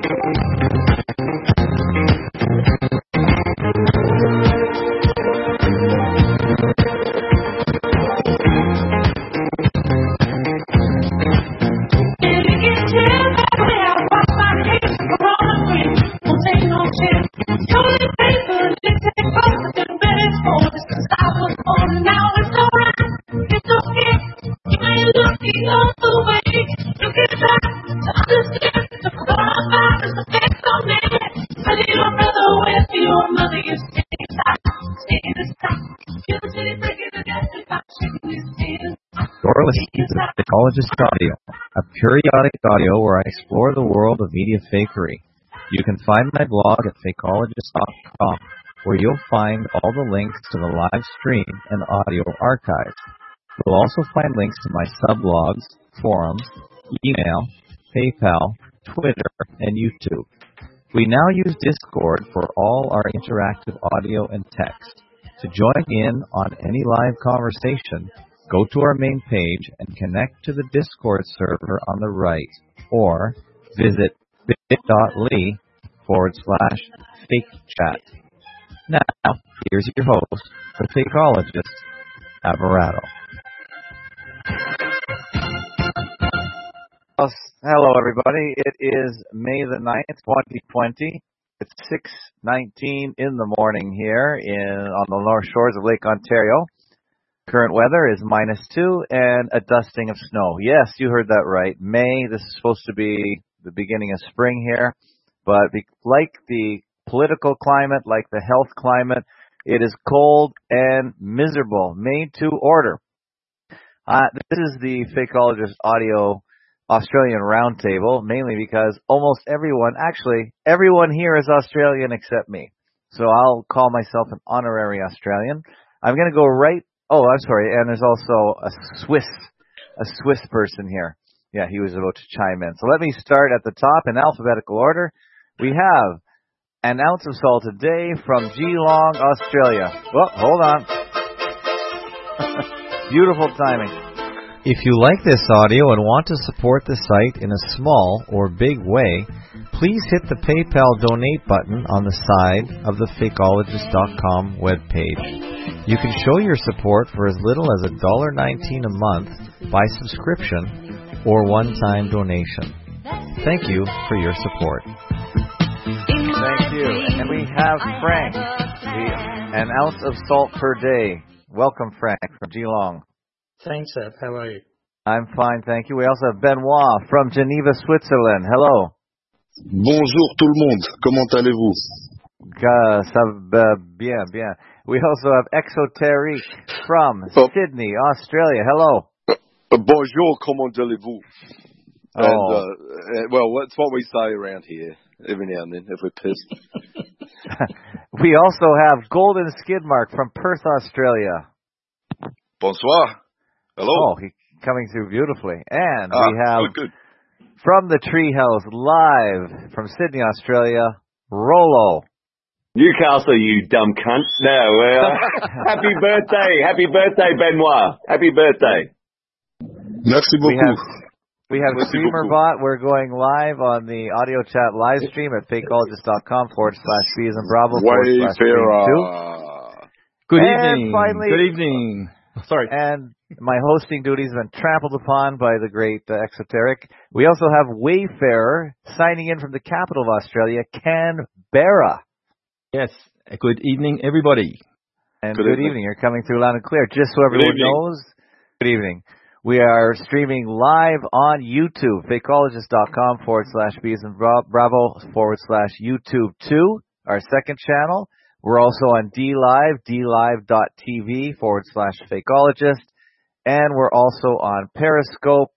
You're listening to Fakeologist Audio, a periodic audio where I explore the world of media fakery. You can find my blog at fakeologist.com, where you'll find all the links to the live stream and audio archives. You'll also find links to my sublogs, forums, email, PayPal, Twitter, and YouTube. We now use Discord for all our interactive audio and text. To join in on any live conversation, go to our main page and connect to the Discord server on the right, or visit bit.ly/fakechat. Now, here's your host, the Fakeologist, Alvarado. Hello, everybody. It is May the 9th, 2020. It's 6:19 in the morning here on the North Shores of Lake Ontario. Current weather is -2 and a dusting of snow. Yes, you heard that right. May, this is supposed to be the beginning of spring here. But like the political climate, like the health climate, it is cold and miserable. Made to order. This is the Fakeologist Audio Australian Roundtable, mainly because almost everyone here is Australian except me. So I'll call myself an honorary Australian. I'm going to go right. Oh, I'm sorry. And there's also a Swiss person here. Yeah, he was about to chime in. So let me start at the top in alphabetical order. We have an ounce of salt a day from Geelong, Australia. Well, hold on. Beautiful timing. If you like this audio and want to support the site in a small or big way, please hit the PayPal donate button on the side of the Fakeologist.com webpage. You can show your support for as little as $1.19 a month by subscription or one-time donation. Thank you for your support. Thank you. And we have Frank, an ounce of salt per day. Welcome, Frank, from Geelong. Thanks, Ed. How are you? I'm fine, thank you. We also have Benoit from Geneva, Switzerland. Hello. Bonjour tout le monde. Comment allez-vous? Ça va bien, bien. We also have Exoterique from Sydney, Australia. Hello. Bonjour, comment allez-vous? Oh. And, well, that's what we say around here every now and then if we're pissed. We also have Golden Skidmark from Perth, Australia. Bonsoir. Hello. Oh, he's coming through beautifully. And we have good. From the Treehouse live from Sydney, Australia, Rollo. Newcastle, you dumb cunt. No, happy birthday, Benoit. Happy birthday. Merci beaucoup. We have StreamerBot. We're going live on the audio chat live stream at fakeologist.com/B as in Bravo /stream2. Good evening. Finally, good evening. Sorry. And my hosting duties have been trampled upon by the great Exoteric. We also have Wayfarer signing in from the capital of Australia, Canberra. Yes. Good evening, everybody. And good evening. You're coming through loud and clear. Just so everyone knows, good evening. We are streaming live on YouTube, fakeologist.com/B as in Bravo /YouTube2, our second channel. We're also on DLive, dlive.tv/fakeologist. And we're also on Periscope,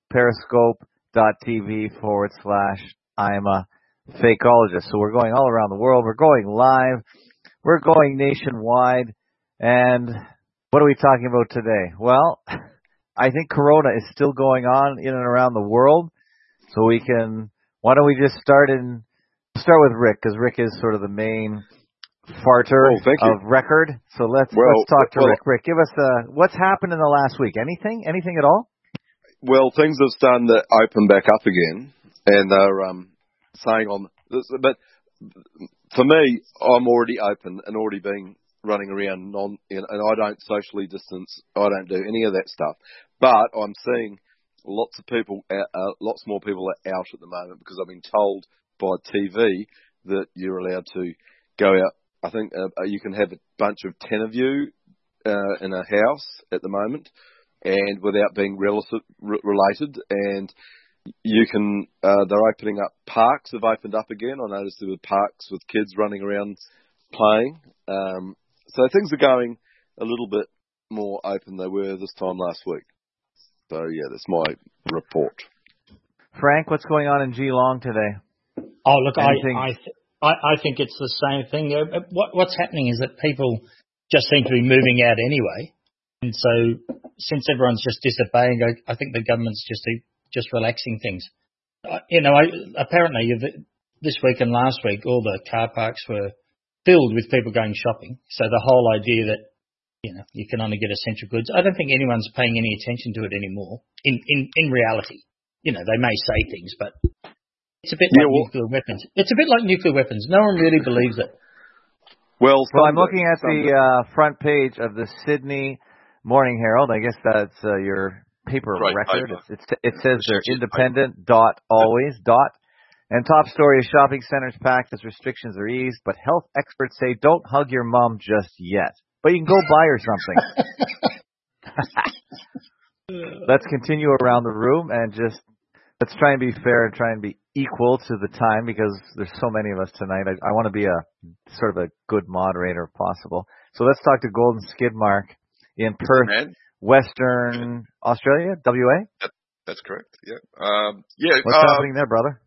periscope.tv/I'm a fakeologist. So we're going all around the world. We're going live. We're going nationwide. And what are we talking about today? Well, I think Corona is still going on in and around the world. So why don't we just start with Rick, because Rick is sort of the main farter of record. So let's talk to Rick. Rick, give us what's happened in the last week. Anything at all? Well, things have started to open back up again, and they're saying on But for me, I'm already open and already been running around and I don't socially distance. I don't do any of that stuff. But I'm seeing lots more people are out at the moment because I've been told by TV that you're allowed to go out. I think you can have a bunch of 10 of you in a house at the moment, and without being related. And you can. They're opening up parks. Have opened up again. I noticed there were parks with kids running around playing. So things are going a little bit more open than they were this time last week. So yeah, that's my report. Frank, what's going on in Geelong today? Oh, look, I think it's the same thing. What's happening is that people just seem to be moving out anyway, and so since everyone's just disobeying, I think the government's just relaxing things. Apparently this week and last week, all the car parks were filled with people going shopping. So the whole idea that you can only get essential goods, I don't think anyone's paying any attention to it anymore. In reality, they may say things, but it's a bit like nuclear weapons. It's a bit like nuclear weapons. No one really believes it. Well, I'm looking at the front page of the Sydney Morning Herald. I guess that's your paper record. It says they're independent. Always. And top story is shopping centers packed as restrictions are eased, but health experts say don't hug your mom just yet. But you can go buy her something. Let's continue around the room and let's try and be fair and try and be equal to the time because there's so many of us tonight. I want to be a sort of a good moderator if possible. So let's talk to Golden Skidmark in Perth, Western Australia, WA. That's correct. Yeah. What's happening there, brother?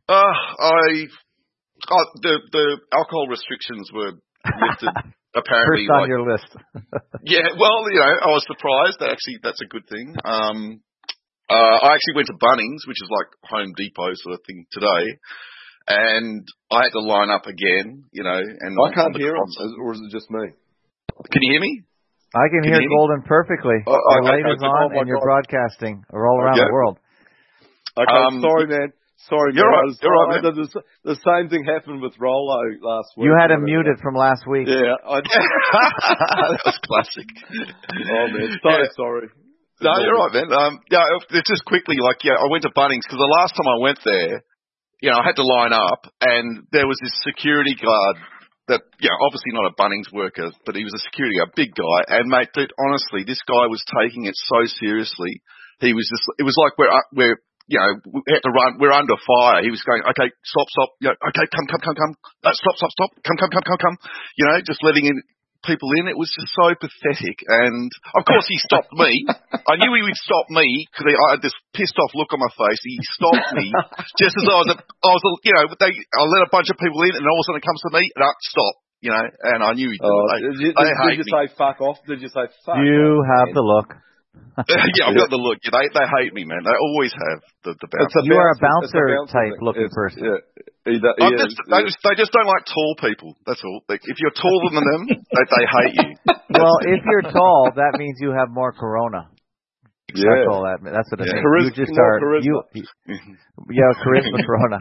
The alcohol restrictions were lifted. Apparently, first on your list. Yeah. Well, I was surprised. That's a good thing. I actually went to Bunnings, which is like Home Depot sort of thing today, and I had to line up again. And I can't hear him, or is it just me? Can you hear me? I can hear Golden perfectly. Our light is on, and you're broadcasting all around the world. Okay, sorry, man. Sorry, you're right, man. The same thing happened with Rollo last week. You had him muted from last week. Yeah, that was classic. Oh man, sorry. No, you're right, man. Just quickly, I went to Bunnings because the last time I went there, I had to line up, and there was this security guard that, obviously not a Bunnings worker, but he was a security guard, big guy. And mate, dude, honestly, this guy was taking it so seriously. It was like we had to run. We're under fire. He was going, okay, stop. Okay, come. Stop. Come. Just letting people in. It was just so pathetic. And of course, he stopped me. I knew he would stop me because I had this pissed off look on my face. He stopped me just as I let a bunch of people in, and all of a sudden it comes to me, and stop. And I knew he'd do it. Did you say fuck off? Did you say fuck off? You have the look. Yeah, I've got the look. They hate me, man. They always have the bouncer. You are a bouncer type looking person. Yeah. They just don't like tall people. That's all. If you're taller than them, they hate you. Well, if you're tall, that means you have more corona. Yeah. That's what it means. Charisma, you just are. Charisma. Charisma corona.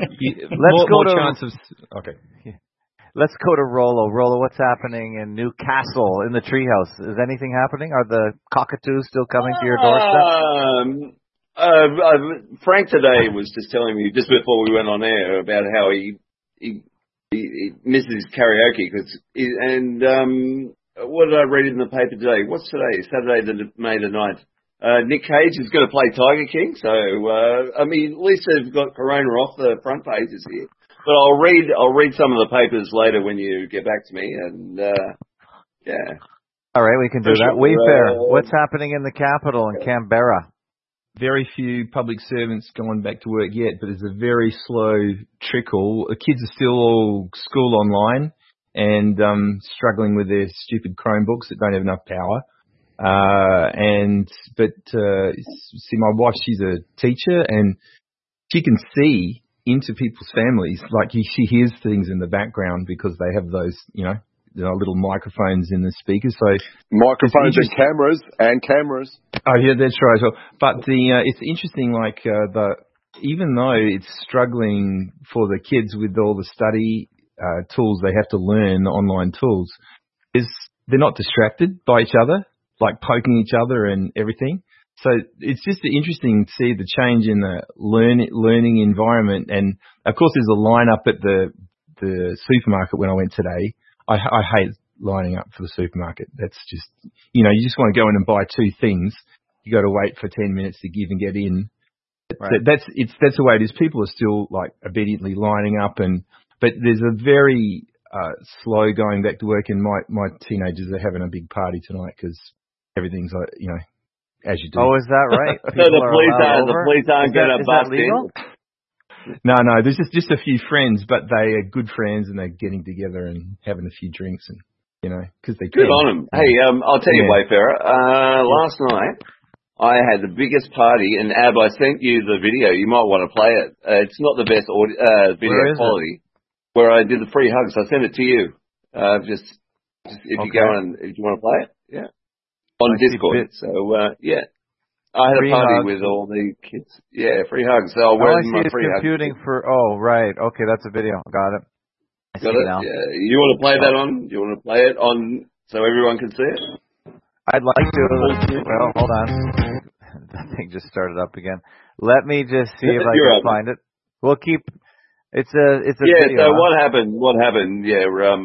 Okay. Let's go to Rollo. Rollo, what's happening in Newcastle in the treehouse? Is anything happening? Are the cockatoos still coming to your doorstep? Frank today was just telling me just before we went on air about how he misses karaoke what did I read in the paper today? What's today? Saturday, May the 9th. Nick Cage is going to play Tiger King, so at least they've got Corona off the front pages here. But I'll read some of the papers later when you get back to me, and yeah. All right, we can do that. Wayfair, what's happening in the capital in Canberra? Very few public servants gone back to work yet, but it's a very slow trickle. The kids are still all school online and struggling with their stupid Chromebooks that don't have enough power. See, my wife, she's a teacher, and she can see into people's families. Like she hears things in the background because they have those, little microphones in the speakers. So microphones and cameras. Oh yeah, that's right. But it's interesting. Like even though it's struggling for the kids with all the study tools they have to learn, the online tools, they're not distracted by each other, like poking each other and everything. So it's just interesting to see the change in the learning environment. And of course, there's a line up at the supermarket when I went today. I hate lining up for the supermarket. That's just, you just want to go in and buy two things. You got to wait for 10 minutes to even get in. Right. That's the way it is. People are still like obediently lining up, but there's a very slow going back to work. And my teenagers are having a big party tonight because everything's like, as you do. Oh, is that right? So the police aren't going to bust in? No. There's just a few friends, but they are good friends and they're getting together and having a few drinks and, because they good on them. Hey, I'll tell you, Wayfarer, last night I had the biggest party, and Ab, I sent you the video. You might want to play it. It's not the best video quality. Where I did the free hugs. I sent it to you. Just if you go and if you want to play it, yeah. On Discord. So, yeah. I had free a party with all the kids. Yeah, free hugs. So I see it's computing hugs. Right. Okay, that's a video. Got it. Got it? Now. Yeah. You want to play that on? You want to play it on so everyone can see it? I'd like to. Well, hold on. That thing just started up again. Let me just see if I can find it. We'll keep... It's a video. So what happened? Yeah,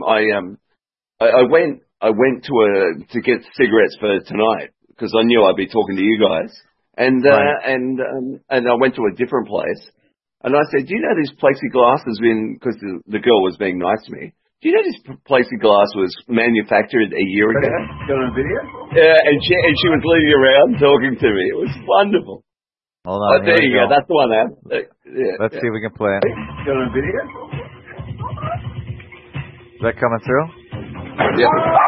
I went to get cigarettes for tonight because I knew I'd be talking to you guys, and I went to a different place, and I said, "Do you know this plexiglass has been?" Because the girl was being nice to me. Do you know this plexiglass was manufactured a year ago? Got a video? Yeah, and she was leading around talking to me. It was wonderful. Hold on. There you go. That's the one, Ab. Let's see if we can play it. Got a video? Is that coming through? Yeah.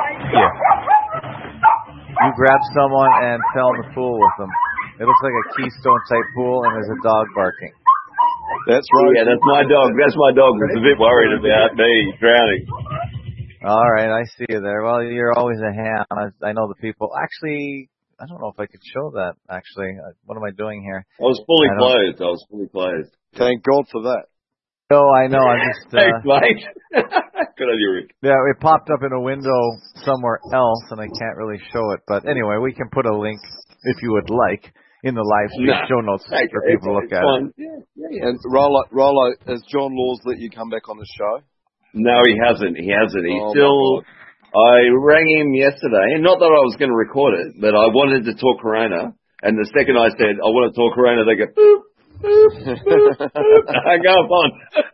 You grab someone and fell in the pool with them. It looks like a Keystone type pool, and there's a dog barking. That's right. Yeah, that's my dog. That's my dog. Who's a bit worried about me drowning. All right, I see you there. Well, you're always a ham. I know the people. Actually, I don't know if I could show that, actually. What am I doing here? I was fully clothed. Thank God for that. Oh, I know. I'm just... Thanks, mate. Good on you, Rick. Yeah, it popped up in a window somewhere else, and I can't really show it. But anyway, we can put a link, if you would like, in the live stream show notes for people to look at it. Yeah. And Rollo, has John Laws let you come back on the show? No, he hasn't. He's still... I rang him yesterday, and not that I was going to record it, but I wanted to talk Corona, and the second I said, I want to talk Corona, they go, boop, boop, boop, boop. I go on.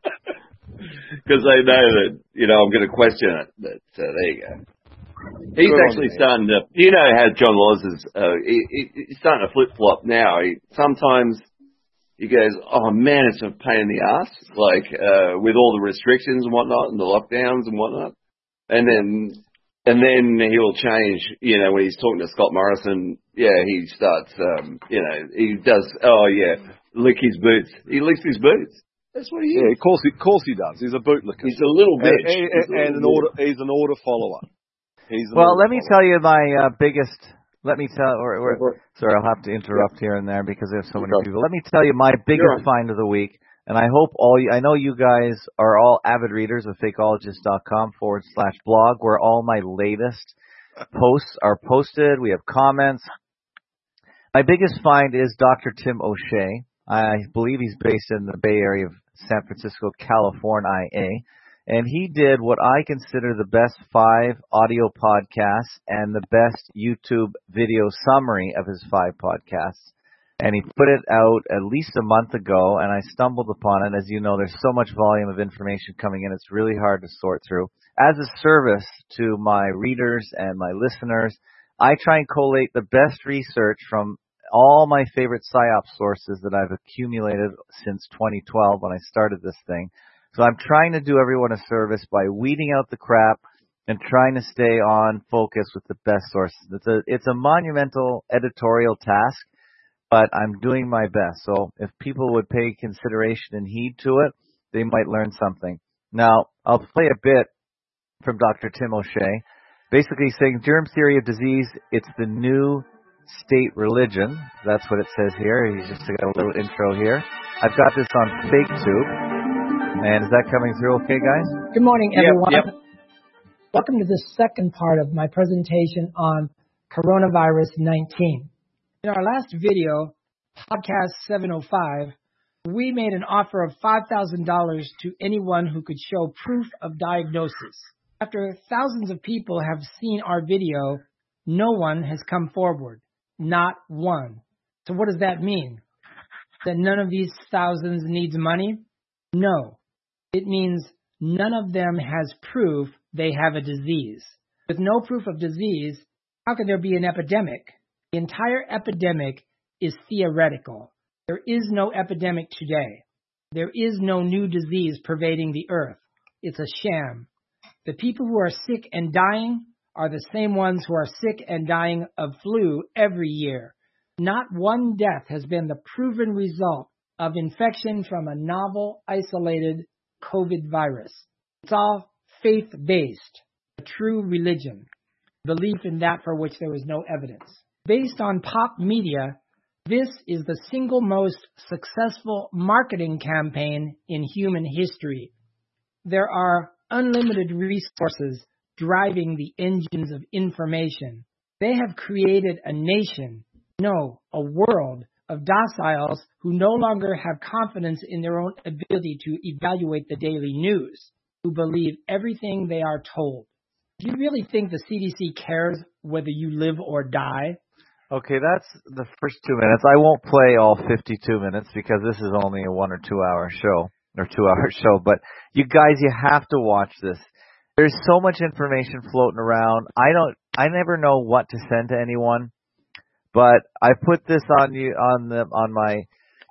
Because they know that, I'm going to question it, but there you go. He's actually starting to, how John Laws is, he's starting to flip-flop now. Sometimes he goes, oh man, it's a pain in the ass, with all the restrictions and whatnot, and the lockdowns and whatnot. And then he'll change, when he's talking to Scott Morrison, he starts, he does, lick his boots. He licks his boots. That's what he is. Yeah, of course he does. He's a bootlicker. He's a little bitch. He's an order follower. Let me tell you my biggest, sorry, I'll have to interrupt here and there because there's so many people. Let me tell you my biggest find of the week. And I hope I know you guys are all avid readers of fakeologist.com/blog, where all my latest posts are posted. We have comments. My biggest find is Dr. Tim O'Shea. I believe he's based in the Bay Area of San Francisco, California, and he did what I consider the best 5 audio podcasts and the best YouTube video summary of his 5 podcasts. And he put it out at least a month ago, and I stumbled upon it. As you know, there's so much volume of information coming in, it's really hard to sort through. As a service to my readers and my listeners, I try and collate the best research from all my favorite PSYOP sources that I've accumulated since 2012 when I started this thing. So I'm trying to do everyone a service by weeding out the crap and trying to stay on focus with the best sources. It's a monumental editorial task, but I'm doing my best. So if people would pay consideration and heed to it, they might learn something. Now, I'll play a bit from Dr. Tim O'Shea, basically saying germ theory of disease, it's the new state religion. That's what it says here. He's just got a little intro here. I've got this on FakeTube. And is that coming through okay, guys? Good morning, everyone. Yep. Welcome to the second part of my presentation on coronavirus 19. In our last video, podcast 705, we made an offer of $5,000 to anyone who could show proof of diagnosis. After thousands of people have seen our video, no one has come forward. Not one. So what does that mean? That none of these thousands needs money? No. It means none of them has proof they have a disease. With no proof of disease, how can there be an epidemic? The entire epidemic is theoretical. There is no epidemic today. There is no new disease pervading the earth. It's a sham. The people who are sick and dying are the same ones who are sick and dying of flu every year. Not one death has been the proven result of infection from a novel, isolated COVID virus. It's all faith-based, a true religion, belief in that for which there is no evidence. Based on pop media, this is the single most successful marketing campaign in human history. There are unlimited resources driving the engines of information. They have created a nation, no, a world of dociles who no longer have confidence in their own ability to evaluate the daily news, who believe everything they are told. Do you really think the CDC cares whether you live or die? Okay, that's the first 2 minutes. I won't play all 52 minutes because this is only a 1 or 2 hour show, but you guys, you have to watch this. There's so much information floating around. I never know what to send to anyone, but I put this on my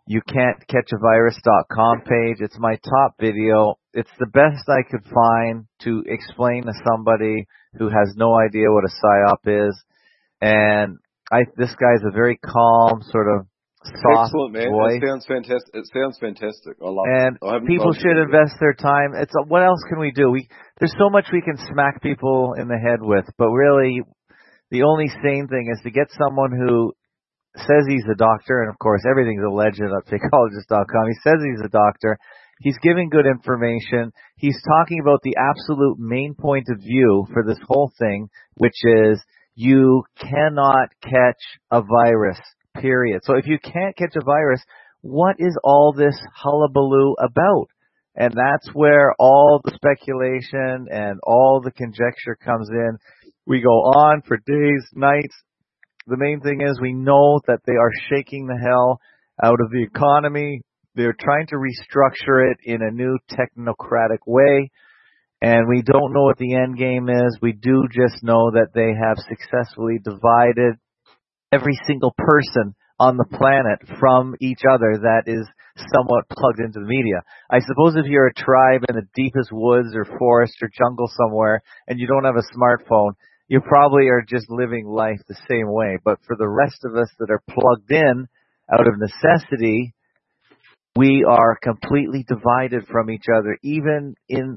youcan'tcatchavirus.com page. It's my top video. It's the best I could find to explain to somebody who has no idea what a PSYOP is. And this guy's a very calm, sort of soft Excellent, man. voice. It sounds fantastic. I love and it. And people should invest their time. What else can we do? There's so much we can smack people in the head with, but really, the only sane thing is to get someone who says he's a doctor, and of course everything's alleged at fakeologist.com. He says he's a doctor. He's giving good information. He's talking about the absolute main point of view for this whole thing, which is you cannot catch a virus, period. So if you can't catch a virus, what is all this hullabaloo about? And that's where all the speculation and all the conjecture comes in. We go on for days, nights. The main thing is we know that they are shaking the hell out of the economy. They're trying to restructure it in a new technocratic way. And we don't know what the end game is. We do just know that they have successfully divided every single person on the planet from each other that is somewhat plugged into the media. I suppose if you're a tribe in the deepest woods or forest or jungle somewhere and you don't have a smartphone, you probably are just living life the same way. But for the rest of us that are plugged in out of necessity, we are completely divided from each other, even in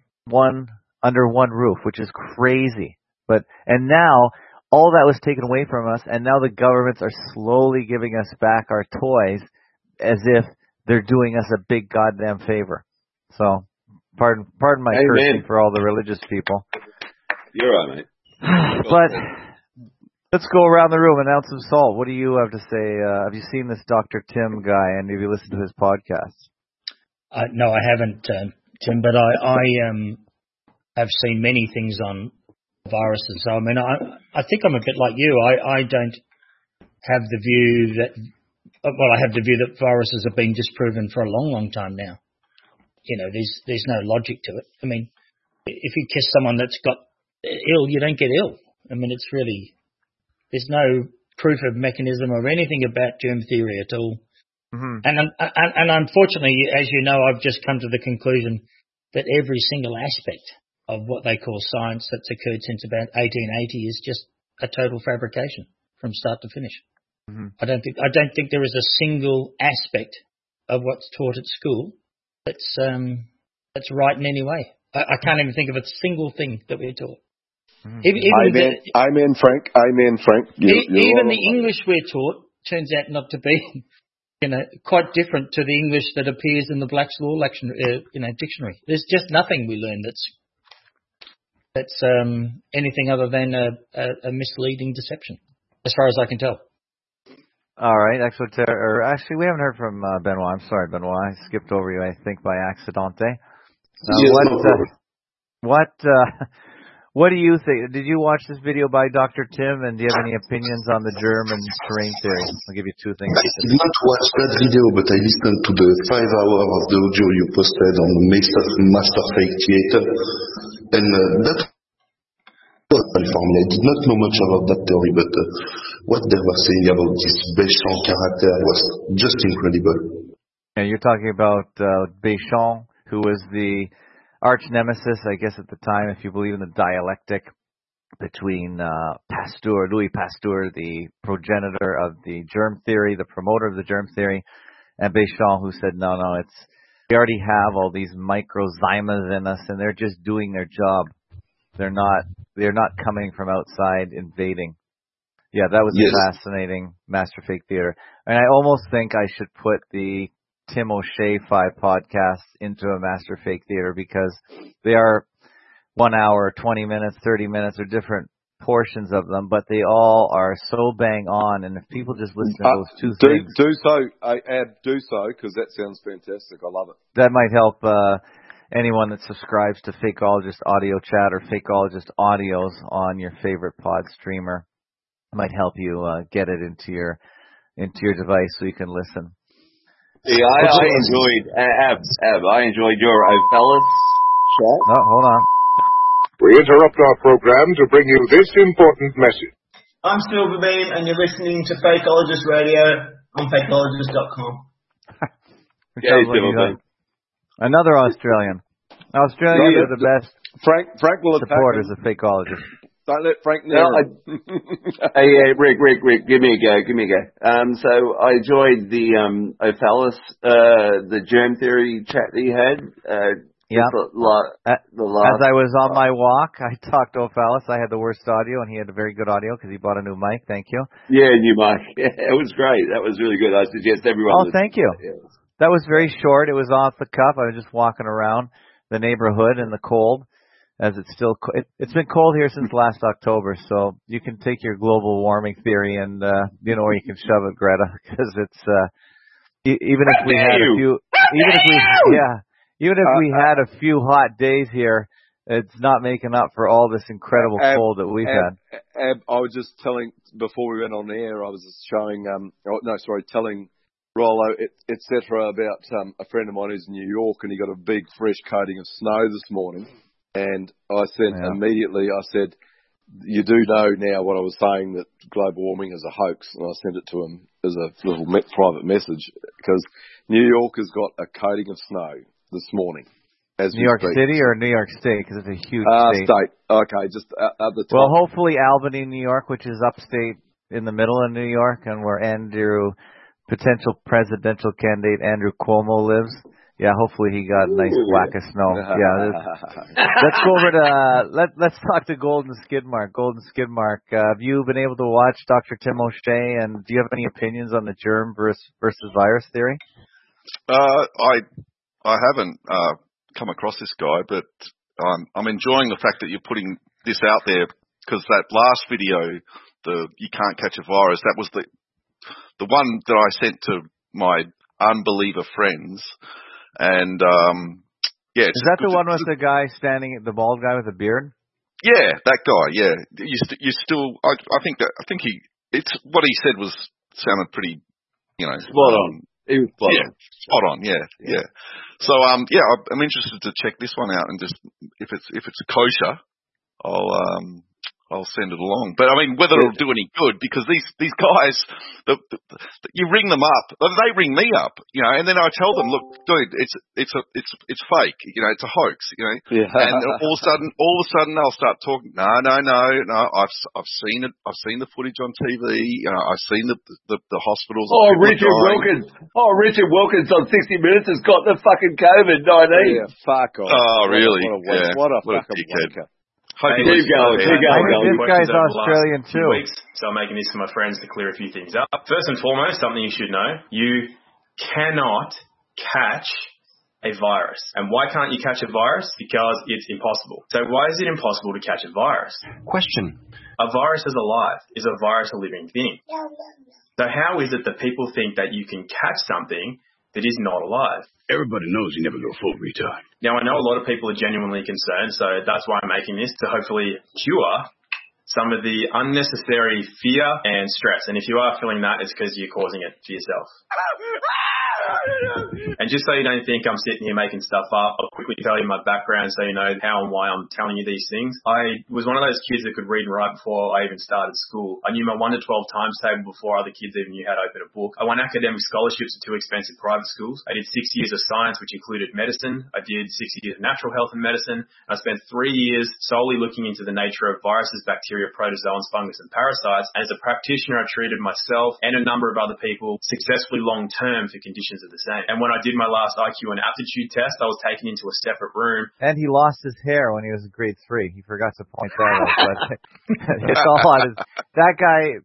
under one roof, which is crazy. And now all that was taken away from us, and now the governments are slowly giving us back our toys as if they're doing us a big goddamn favor. So, pardon my cursing for all the religious people. You're right, mate. But let's go around the room and announce some salt. What do you have to say? Have you seen this Dr. Tim guy, and have you listened to his podcast? No, I haven't, Tim, but I have seen many things on viruses. So, I mean, I think I'm a bit like you. I don't have the view that, I have the view that viruses have been disproven for a long, long time now. You know, there's no logic to it. I mean, if you kiss someone that's got ill, you don't get ill. I mean, it's really, there's no proof of mechanism or anything about germ theory at all. Mm-hmm. And unfortunately, as you know, I've just come to the conclusion that every single aspect of what they call science that's occurred since about 1880 is just a total fabrication from start to finish. Mm-hmm. I don't think there is a single aspect of what's taught at school that's right in any way. I can't even think of a single thing that we're taught. Amen, Frank. Amen, Frank. Even the English we're taught turns out not to be, quite different to the English that appears in the Black's Law dictionary. There's just nothing we learn that's anything other than a misleading deception, as far as I can tell. All right, actually, we haven't heard from Benoit. I'm sorry, Benoit. I skipped over you, I think, by accidente. What do you think? Did you watch this video by Dr. Tim, and do you have any opinions on the germ and terrain theory? I'll give you two things. I did not watch that video, but I listened to the 5 hour of the audio you posted on the Master Fake Theater, and that was informative. I did not know much about that theory, but what they were saying about this Béchamp character was just incredible. Yeah, you're talking about Béchamp, who was the arch nemesis, I guess, at the time, if you believe in the dialectic between Louis Pasteur, the progenitor of the germ theory, the promoter of the germ theory, and Béchamp, who said, no, we already have all these microzymas in us, and they're just doing their job. They're not coming from outside invading. Yeah, that was a fascinating Master Fake Theater. And I almost think I should put the Tim O'Shea 5 podcasts into a Master Fake Theater, because they are 1 hour, 20 minutes, 30 minutes, or different portions of them, but they all are so bang on. And if people just listen to those two things. Do so, because that sounds fantastic. I love it. That might help anyone that subscribes to Fakeologist Audio Chat or Fakeologist Audios on your favorite pod streamer. It might help you get it into your device so you can listen. Yeah, I enjoyed your Ophelis chat. Oh, hold on. We interrupt our program to bring you this important message. I'm Silverbeam, and you're listening to Fakeologist Radio on fakeologist.com. Another Australian. Australia are the best Frank will supporters of Fakeologist. Don't let Frank know. Hey, Rick, give me a go. So I enjoyed the Ophelis, the germ theory chat that you had. As I was on my walk, I talked to Ophelis. I had the worst audio, and he had a very good audio because he bought a new mic. Thank you. Yeah, new mic. Yeah, it was great. That was really good. I suggest everyone. Oh, thank you. That was very short. It was off the cuff. I was just walking around the neighborhood in the cold. As it's been cold here since last October, so you can take your global warming theory and or you can shove it, Greta, because it's even if we had a few hot days here, it's not making up for all this incredible cold that we've had. I was just telling before we went on the air, I was just telling Rollo, etc. about a friend of mine who's in New York, and he got a big fresh coating of snow this morning. And I said immediately, you do know now what I was saying, that global warming is a hoax. And I sent it to him as a little private message, because New York has got a coating of snow this morning. New York City or New York State? Because it's a huge state. Okay, just at the top. Well, hopefully Albany, New York, which is upstate in the middle of New York, and where potential presidential candidate Andrew Cuomo lives. Yeah, hopefully he got a nice whack of snow. Yeah, let's go over to let's talk to Golden Skidmark. Golden Skidmark, have you been able to watch Dr. Tim O'Shea, and do you have any opinions on the germ versus virus theory? I haven't come across this guy, but I'm enjoying the fact that you're putting this out there, because that last video, the you can't catch a virus, that was the one that I sent to my unbeliever friends. And is that the one with the guy the bald guy with the beard? Yeah, that guy. Yeah, you still. I think it's what he said sounded pretty, spot on. Spot on. Yeah. So I'm interested to check this one out, and just if it's kosher, I'll send it along. But I mean, whether it'll do any good, because these guys, you ring them up, they ring me up, and then I tell them, look, dude, it's fake, it's a hoax, Yeah. And all of a sudden they'll start talking. No, I've seen it. I've seen the footage on TV. I've seen the hospitals. Richard Wilkins on 60 Minutes has got the fucking COVID-19. Yeah, fuck off. Oh, really? What a fucking dickhead. wanker. Keep going. This guy's Australian too. Weeks, so I'm making this for my friends to clear a few things up. First and foremost, something you should know: you cannot catch a virus. And why can't you catch a virus? Because it's impossible. So why is it impossible to catch a virus? Question. A virus is alive. Is a virus a living thing? So how is it that people think that you can catch something that is not alive? Everybody knows you never go full retard. Now, I know a lot of people are genuinely concerned, so that's why I'm making this, to hopefully cure some of the unnecessary fear and stress. And if you are feeling that, it's because you're causing it to yourself. And just so you don't think I'm sitting here making stuff up, I'll quickly tell you my background so you know how and why I'm telling you these things. I was one of those kids that could read and write before I even started school. I knew my 1 to 12 times table before other kids even knew how to open a book. I won academic scholarships at 2 expensive private schools. I did 6 years of science, which included medicine. I did 6 years of natural health and medicine. I spent 3 years solely looking into the nature of viruses, bacteria, protozoans, fungus, and parasites. And as a practitioner, I treated myself and a number of other people successfully long-term for conditions of the same. And when I did my last IQ and aptitude test, I was taken into a separate room. And he lost his hair when he was in grade 3. He forgot to point that out. But it's all on his. That guy.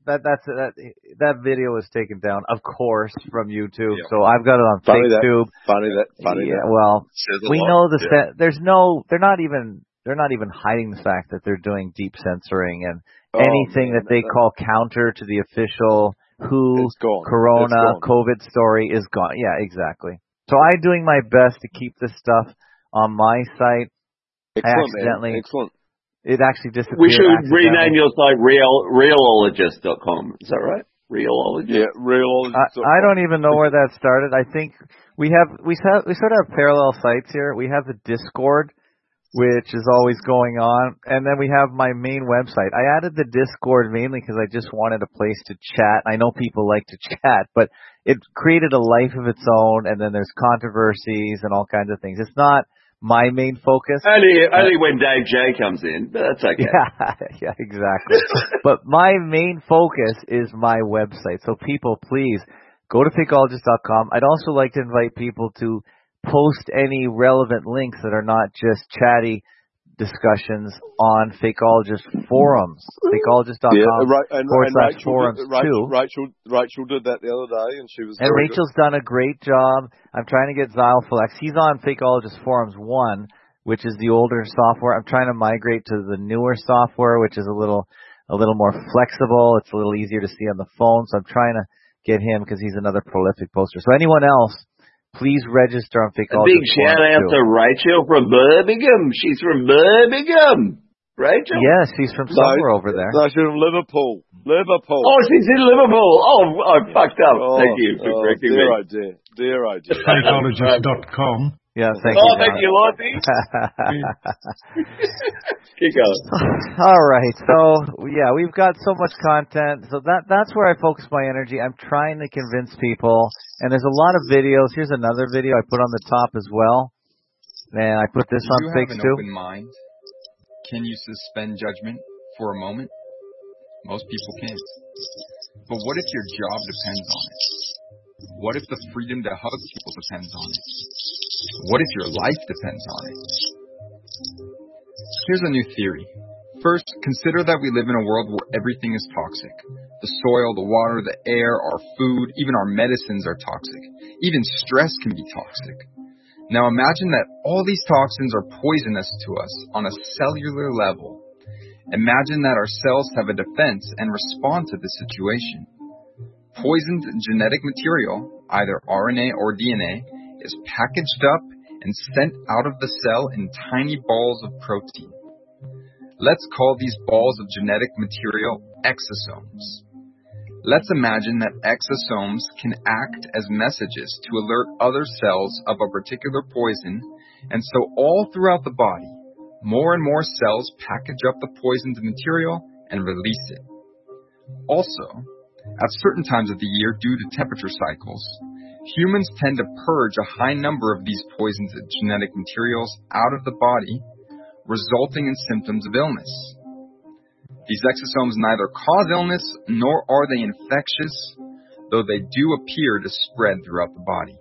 That video was taken down, of course, from YouTube. Yeah. So I've got it on FakeTube. Funny that. Yeah. Well, we know the. There's no. They're not even hiding the fact that they're doing deep censoring and anything that they call counter to the official WHO, Corona, COVID story is gone. Yeah, exactly. So I'm doing my best to keep this stuff on my site. Excellent. It actually disappeared. We should rename your site realologist.com. Is that right? Realologist? Yeah, realologist.com. I don't even know where that started. I think we sort of have parallel sites here. We have the Discord, which is always going on. And then we have my main website. I added the Discord mainly because I just wanted a place to chat. I know people like to chat, but it created a life of its own, and then there's controversies and all kinds of things. It's not my main focus. Only when Dave J comes in, but that's okay. Yeah, exactly. But my main focus is my website. So people, please go to fakeologist.com. I'd also like to invite people to post any relevant links that are not just chatty discussions on Fakeologist forums. Fakeologist.com /forums too. Rachel did that the other day, and she was. And Rachel's done a great job. I'm trying to get Xyloflex. He's on Fakeologist Forums 1, which is the older software. I'm trying to migrate to the newer software, which is a little more flexible. It's a little easier to see on the phone. So I'm trying to get him because he's another prolific poster. So anyone else, please register on Fakeologist. A big shout out to Rachel from Birmingham. She's from Birmingham. Rachel? Yes, she's from somewhere over there. No, she's from Liverpool. Oh, she's in Liverpool. Oh, I fucked up. Thank you for correcting me. Dear idea. Fakeologist.com. Yeah, thank you. Thank you, Lottie. Keep going. All right. So, yeah, we've got so much content. So that's where I focus my energy. I'm trying to convince people. And there's a lot of videos. Here's another video I put on the top as well. And I put this on Fakes too. Do you have an open mind? Can you suspend judgment for a moment? Most people can't. But what if your job depends on it? What if the freedom to hug people depends on it? What if your life depends on it? Here's a new theory. First, consider that we live in a world where everything is toxic. The soil, the water, the air, our food, even our medicines are toxic. Even stress can be toxic. Now imagine that all these toxins are poisonous to us on a cellular level. Imagine that our cells have a defense and respond to the situation. Poisoned genetic material, either RNA or DNA, is packaged up and sent out of the cell in tiny balls of protein. Let's call these balls of genetic material exosomes. Let's imagine that exosomes can act as messages to alert other cells of a particular poison, and so all throughout the body, more and more cells package up the poisoned material and release it. Also, at certain times of the year due to temperature cycles, humans tend to purge a high number of these poisoned genetic materials out of the body, resulting in symptoms of illness. These exosomes neither cause illness nor are they infectious, though they do appear to spread throughout the body.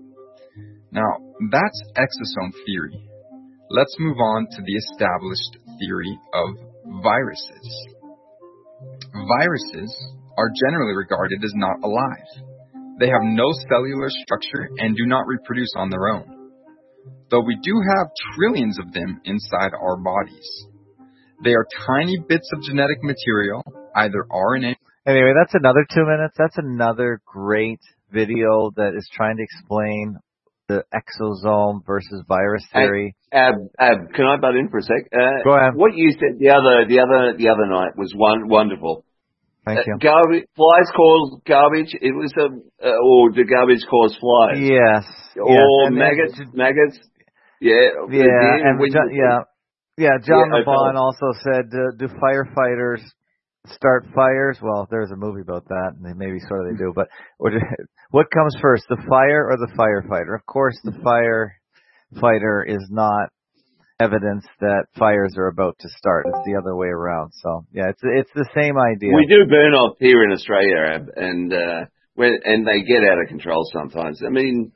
Now, that's exosome theory. Let's move on to the established theory of viruses. Viruses are generally regarded as not alive. They have no cellular structure and do not reproduce on their own, though we do have trillions of them inside our bodies. They are tiny bits of genetic material, either RNA. Anyway, that's another 2 minutes. That's another great video that is trying to explain the exosome versus virus theory. Ab, can I butt in for a sec? Go ahead. What you said the other night was wonderful. Thank you. Flies cause garbage. It was or the garbage cause flies. Yes. Or yes. maggots. Yeah. John LeBon also said, do firefighters start fires? Well, there's a movie about that, and maybe sort of they do. But what comes first, the fire or the firefighter? Of course, the firefighter is not evidence that fires are about to start. It's the other way around. So yeah, it's the same idea. We do burn off here in Australia, Ab, and they get out of control sometimes. I mean,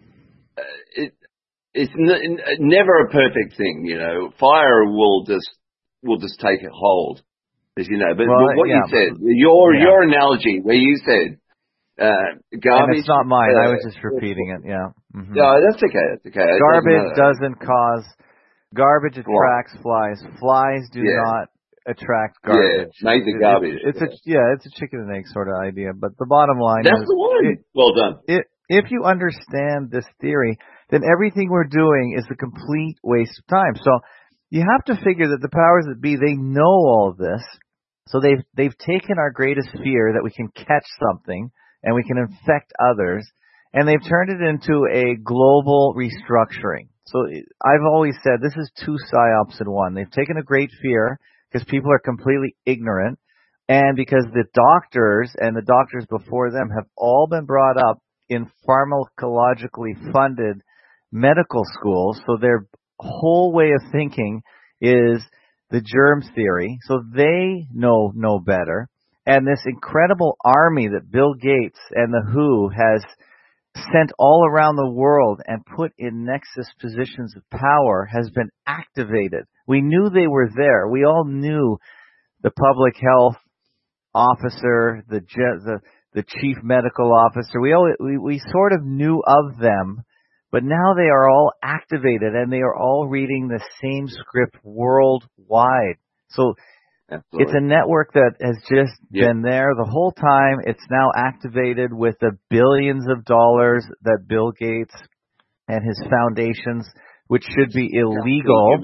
it's never a perfect thing, you know. Fire will just take a hold, as you know. But what you said, your analogy, where you said garbage. And it's not mine. I was just repeating it. Yeah. Mm-hmm. No, that's okay. That's okay. Garbage doesn't cause. Garbage attracts flies. Flies do not attract garbage. Yeah, make the garbage. It's a chicken and egg sort of idea. But the bottom line is, the one. Well done. If you understand this theory, then everything we're doing is a complete waste of time. So you have to figure that the powers that be, they know all of this. So they've taken our greatest fear that we can catch something and we can infect others, and they've turned it into a global restructuring. So I've always said this is two psyops in one. They've taken a great fear because people are completely ignorant, and because the doctors and the doctors before them have all been brought up in pharmacologically funded medical schools. So their whole way of thinking is the germ theory. So they know no better. And this incredible army that Bill Gates and the WHO has sent all around the world and put in nexus positions of power has been activated. We knew they were there. We all knew the public health officer, the chief medical officer. We sort of knew of them, but now they are all activated and they are all reading the same script worldwide. So absolutely. It's a network that has just been there the whole time. It's now activated with the billions of dollars that Bill Gates and his foundations, which should be illegal.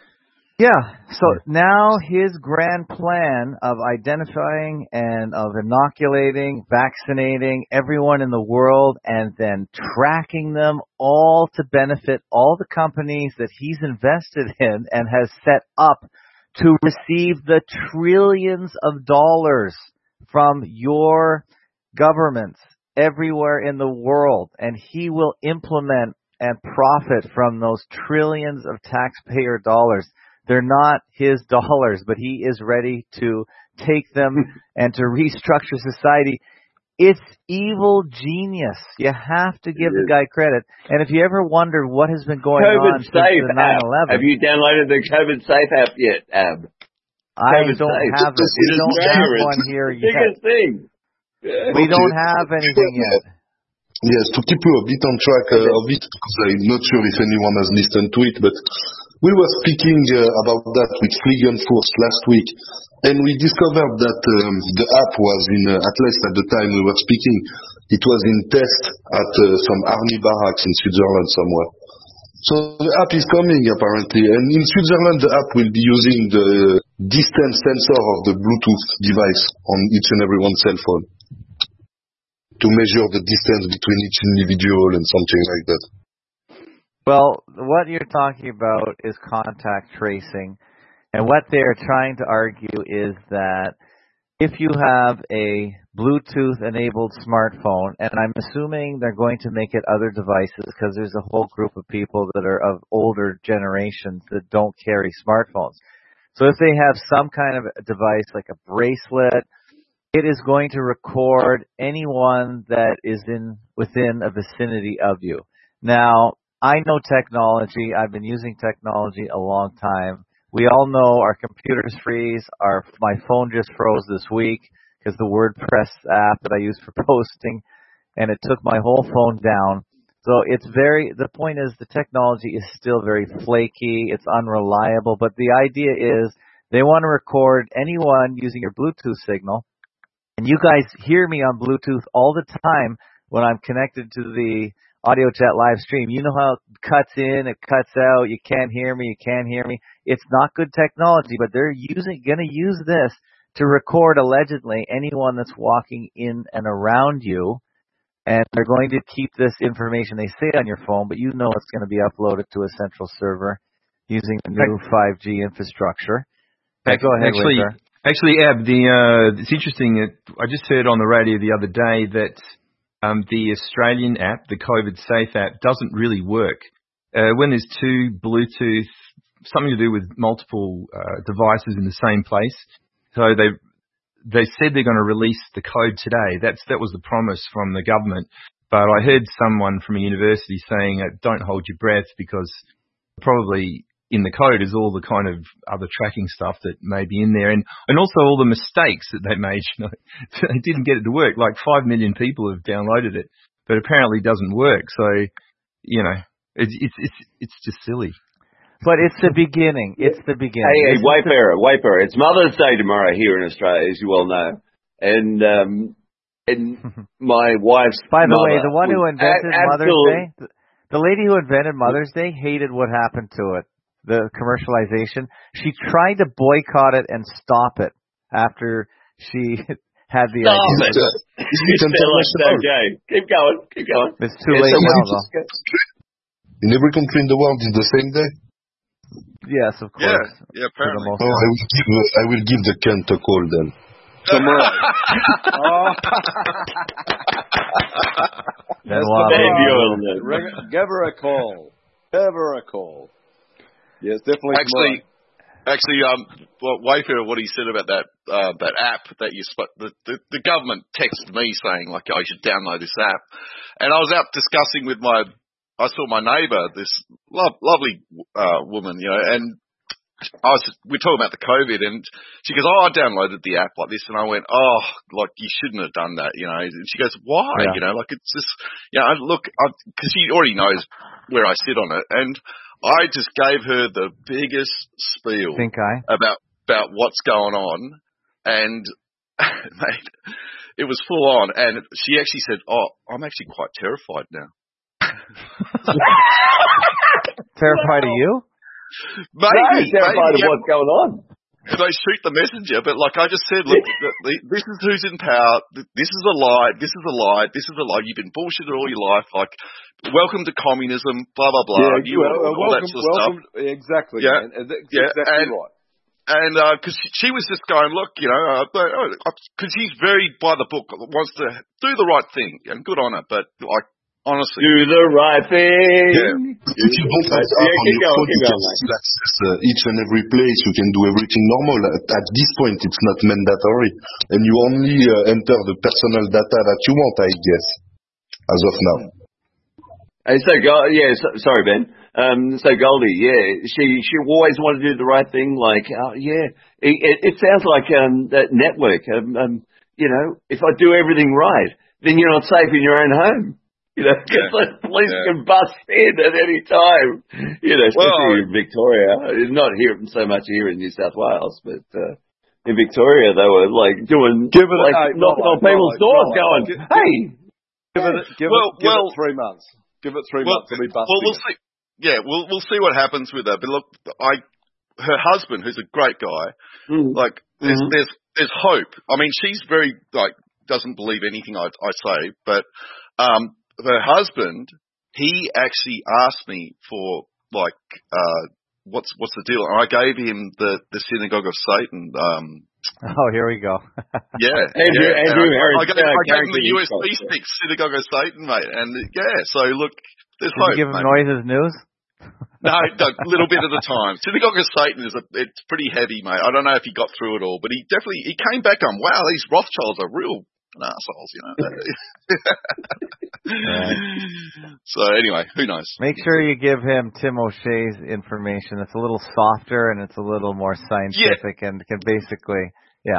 Yeah. So now his grand plan of identifying and of inoculating, vaccinating everyone in the world and then tracking them all to benefit all the companies that he's invested in and has set up to receive the trillions of dollars from your governments everywhere in the world. And he will implement and profit from those trillions of taxpayer dollars. They're not his dollars, but he is ready to take them and to restructure society. It's evil genius. You have to give the guy credit. And if you ever wondered what has been going on since the 9/11. Have you downloaded the COVID Safe app yet, Ab? I don't have it. We don't have one here yet. Biggest thing. We don't have anything yet. Yes, to keep you a bit on track of it, because I'm not sure if anyone has listened to it, but we were speaking about that with Fliegenfurst last week, and we discovered that the app was at least at the time we were speaking, it was in test at some army barracks in Switzerland somewhere. So the app is coming apparently, and in Switzerland the app will be using the distance sensor of the Bluetooth device on each and every one's cell phone to measure the distance between each individual and something like that. Well, what you're talking about is contact tracing. And what they're trying to argue is that if you have a Bluetooth-enabled smartphone, and I'm assuming they're going to make it other devices because there's a whole group of people that are of older generations that don't carry smartphones. So if they have some kind of a device like a bracelet, it is going to record anyone that is within a vicinity of you. Now, I know technology. I've been using technology a long time. We all know our computers freeze. My phone just froze this week because the WordPress app that I use for posting, and it took my whole phone down. So the point is the technology is still very flaky. It's unreliable, but the idea is they want to record anyone using your Bluetooth signal. And you guys hear me on Bluetooth all the time when I'm connected to the Audio Chat live stream. You know how it cuts in, it cuts out, you can't hear me. It's not good technology, but they're going to use this to record allegedly anyone that's walking in and around you. And they're going to keep this information they say on your phone, but you know it's going to be uploaded to a central server using the new 5G infrastructure. Go ahead, Wayfair. Actually, Ab, it's interesting. I just heard on the radio the other day that the Australian app, the COVID Safe app, doesn't really work. When there's two Bluetooth, something to do with multiple devices in the same place. So they said they're going to release the code today. That was the promise from the government. But I heard someone from a university saying, don't hold your breath, because probably in the code is all the kind of other tracking stuff that may be in there, and also all the mistakes that they made. They didn't get it to work. Like 5 million people have downloaded it, but apparently it doesn't work. So, it's just silly. But it's the beginning. It's the beginning. Hey, Wayfarer. It's Mother's Day tomorrow here in Australia, as you well know, and my wife's. By the way, the one who invented Mother's Day, the lady who invented Mother's Day hated what happened to it. The commercialization. She tried to boycott it and stop it after she had the idea. Keep going. It's too late now, though. In every country in the world, it's the same day? Yes, of course. Yeah, apparently. I will give the Kent a call then. Tomorrow. Give her a call. Yes, definitely. Actually, Wayfair, what he said about that app that the government texted me saying like I should download this app, and I was out discussing with I saw my neighbour, this lovely woman, and we're talking about the COVID, and she goes, I downloaded the app like this, and I went, you shouldn't have done that, and she goes, why? Yeah. It's just, because she already knows where I sit on it, and I just gave her the biggest spiel about what's going on, and mate, it was full on, and she actually said, I'm actually quite terrified now. Terrified of you? Maybe. Terrified of what's going on. They shoot the messenger, but like I just said, look, this is who's in power. This is a lie. This is a lie. This is a lie. You've been bullshitted all your life. Like, welcome to communism. Blah blah blah. All that sort of stuff. Exactly. Yeah. Man. Exactly right. And because she was just going, look, because she's very by the book, wants to do the right thing, and good on her. But like, honestly, do the right thing. Yeah. If you don't have app on your phone, you can access each and every place. You can do everything normal. At this point, it's not mandatory, and you only enter the personal data that you want, I guess, as of now. And so, sorry, Ben. So Goldie, she always wanted to do the right thing. Like, it sounds like that network. If I do everything right, then you're not safe in your own home. Because the police can bust in at any time. Especially in Victoria. Not here so much here in New South Wales, but in Victoria they were like knocking on people's doors, going, "Hey, give it 3 months. Give it 3 months to be busted." Well, we'll see. Yeah, we'll see what happens with that. But look, her husband, who's a great guy, there's hope. I mean, she's very doesn't believe anything I say, but her husband, he actually asked me for what's the deal, and I gave him the Synagogue of Satan. Here we go. Andrew, I gave him the USB stick, Synagogue of Satan, mate, and so look, there's hope. Did you give him Noises News? No, a little bit at a time. Synagogue of Satan it's pretty heavy, mate. I don't know if he got through it all, but he came back on, wow, these Rothschilds are real assholes, Right. So anyway, who knows? Make sure you give him Tim O'Shea's information. It's a little softer and it's a little more scientific and can basically, yeah.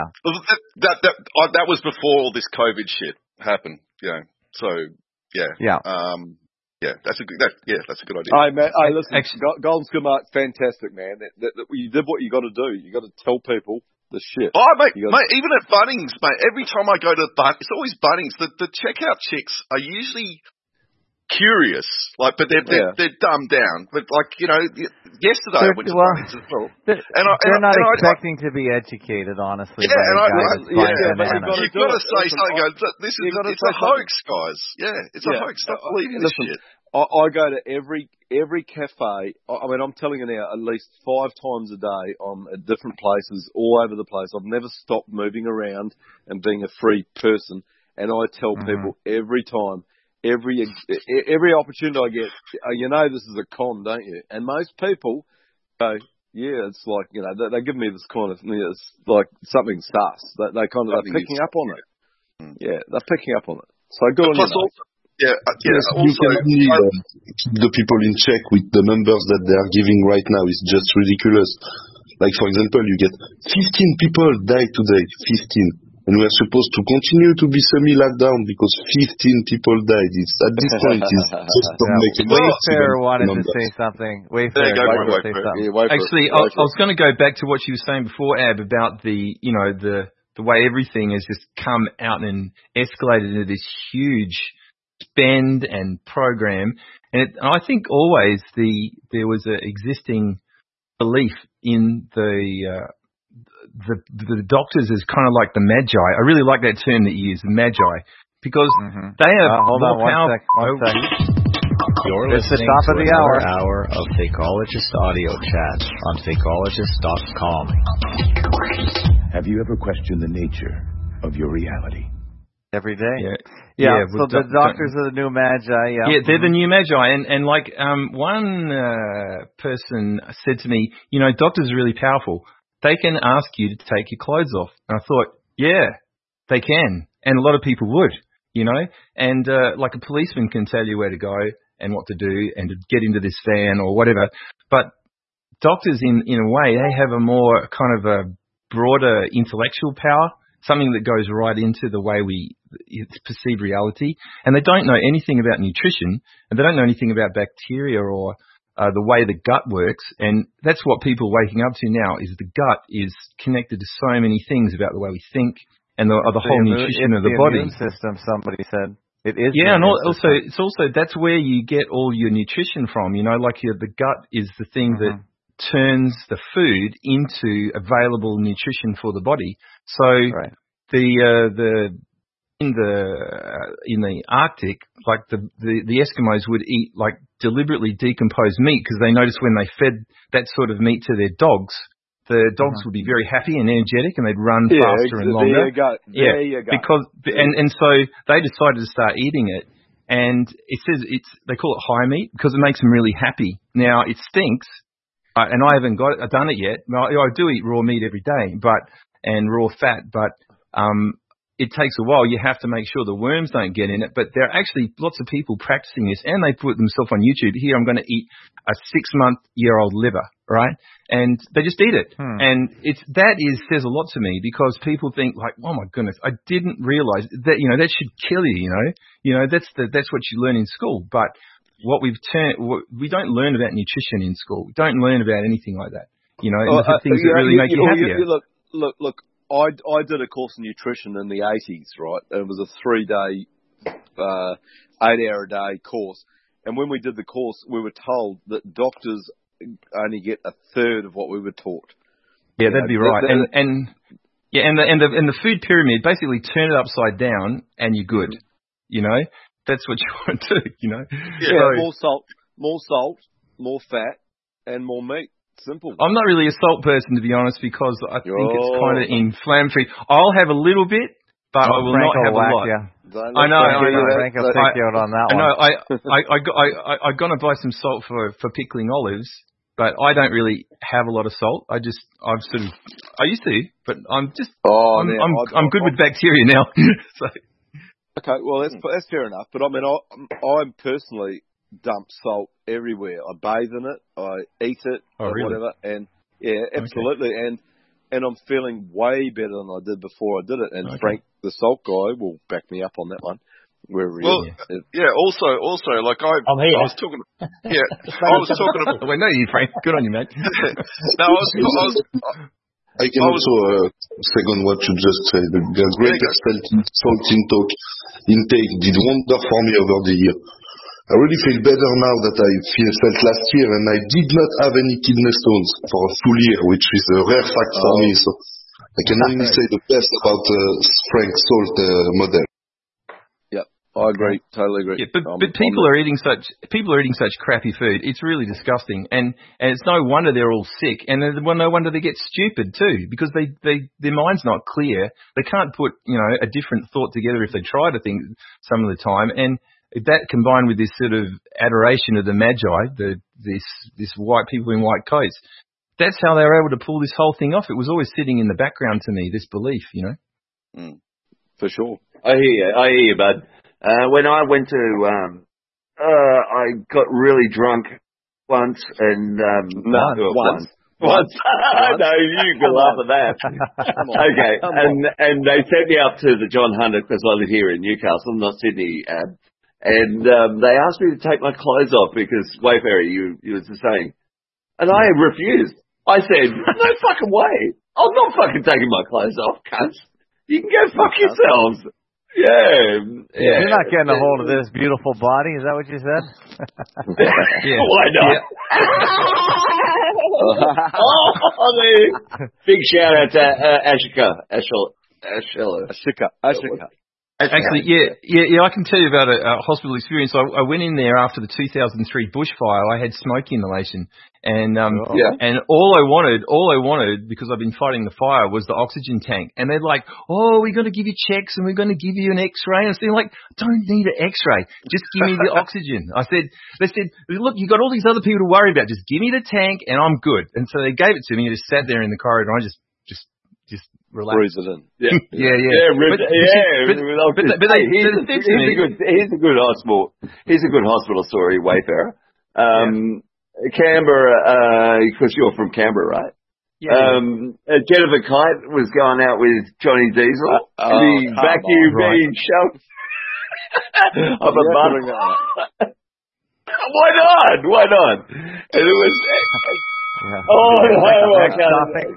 That was before all this COVID shit happened. So yeah. Yeah. That's a good idea. Hey man, listen, Golden Skumar, fantastic man. That you did what you got to do. You got to tell people the shit. Oh, mate, even at Bunnings, mate, every time I go to Bunnings, it's always Bunnings. The checkout chicks are usually curious, but they're dumbed down. But yesterday I went to Bunnings as well. They're not expecting to be educated, honestly. But you've got to say something. It's a hoax, guys. Yeah, it's a hoax. Stop believing this shit. I go to every cafe. I mean, I'm telling you now, at least 5 times a day. I'm at different places all over the place. I've never stopped moving around and being a free person. And I tell people every time, every opportunity I get, this is a con, don't you? And most people go, yeah, it's like, they give me this kind of, it's like something sus. They're picking up on it. Yeah, they're picking up on it. So good on you. Yes, you can only keep the people in check with the numbers that they are giving right now. It's just ridiculous. Like, for example, you get 15 people die today, 15. And we are supposed to continue to be semi-lockdown because 15 people died. At this point, it's just not making sense. Wayfair wanted to say something. Wayfair wanted to say something. Actually, I was going to go back to what you were saying before, Ab, about the way everything has just come out and escalated into this huge spend and program, and I think always there was an existing belief in the doctors as kind of like the magi. I really like that term that you use, the magi, because they have more powerful. You're listening to another hour of Fakeologist audio chat on Fakeologist.com. Have you ever questioned the nature of your reality? Every day. Yeah. So the doctors are the new magi. Yeah, they're the new magi. And like one person said to me, doctors are really powerful. They can ask you to take your clothes off. And I thought, yeah, they can. And a lot of people would, And like a policeman can tell you where to go and what to do and to get into this van or whatever. But doctors, in a way, they have a more kind of a broader intellectual power. Something that goes right into the way we perceive reality. And they don't know anything about nutrition, and they don't know anything about bacteria or the way the gut works. And that's what people are waking up to now, is the gut is connected to so many things about the way we think and the whole nutrition of the body. Immune system, somebody said. It is. Yeah, and also that's where you get all your nutrition from. The gut is the thing that turns the food into available nutrition for the body. So in the Arctic, like the Eskimos would eat like deliberately decomposed meat because they noticed when they fed that sort of meat to their dogs, the dogs would be very happy and energetic and they'd run faster and longer. There you go. Because and so they decided to start eating it. And it says they call it high meat because it makes them really happy. Now it stinks. And I haven't done it yet. I do eat raw meat every day, and raw fat, but it takes a while. You have to make sure the worms don't get in it. But there are actually lots of people practicing this, and they put themselves on YouTube. Here, I'm going to eat a 6-month-year-old liver, right? And they just eat it. And says a lot to me because people think like, oh my goodness, I didn't realize that, that should kill you, that's what you learn in school. But what we don't learn about nutrition in school. We don't learn about anything like that. The things that really make you happier. Look. I did a course in nutrition in the 80s, right? It was a 3-day, 8-hour-a-day course. And when we did the course, we were told that doctors only get a third of what we were taught. Yeah, that'd be right. And the food pyramid, basically turn it upside down and you're good. That's what you want to do, Yeah, so, more salt, more fat, and more meat. Simple. I'm not really a salt person, to be honest, because I think it's kind of inflammatory. I'll have a little bit, but I will not have a lot. I know. Frank will take you out on that one. I'm going to buy some salt for pickling olives, but I don't really have a lot of salt. I used to, but I'm good with bacteria now. So. Okay, well that's fair enough. But I mean, I'm personally dump salt everywhere. I bathe in it, I eat it, or really? whatever, and yeah, absolutely. Okay. And I'm feeling way better than I did before I did it. And Frank, the salt guy, will back me up on that one. Also, like I was talking. Yeah, I was talking about. Well, no, you Frank. Good on you, mate. No, I can also second what you just said. The greater salt intake did wonder for me over the year. I really feel better now that I felt last year, and I did not have any kidney stones for a full year, which is a rare fact for me. So I can only say the best about Frank's salt model. Yep, I agree, totally agree. Yeah, but people are eating such crappy food. It's really disgusting, and it's no wonder they're all sick, and no wonder they get stupid too, because their mind's not clear. They can't put a different thought together if they try to think some of the time, and that combined with this sort of adoration of the Magi, this white people in white coats, that's how they were able to pull this whole thing off. It was always sitting in the background to me, this belief, For sure. I hear you, bud. When I went to, I got really drunk once, and once. No, you can laugh at that. Okay, and they sent me up to the John Hunter because I live here in Newcastle, not Sydney. And they asked me to take my clothes off because Wayfarer, you were saying, and I refused. I said, no fucking way. I'm not fucking taking my clothes off, cunts. You can go fuck yourselves. Yeah. You're not getting a hold of this beautiful body. Is that what you said? Why not? Big shout out to Ashika. Actually, yeah, I can tell you about a hospital experience. I went in there after the 2003 bushfire. I had smoke inhalation, and all I wanted, because I've been fighting the fire, was the oxygen tank. And they're like, "Oh, we're going to give you checks, and we're going to give you an X-ray." And I was like, "Don't need an X-ray. Just give me the oxygen." They said, "Look, you got all these other people to worry about. Just give me the tank, and I'm good." And so they gave it to me. I just sat there in the corridor, and I just relax. Breathe it in. Yeah. Here's a good hospital story, Wayfarer. Canberra, because you're from Canberra, right? Yeah. Jennifer Kite was going out with Johnny Diesel. The vacuum being shoved up a butt. Why not? And it was. Yeah. Oh, no, I can't.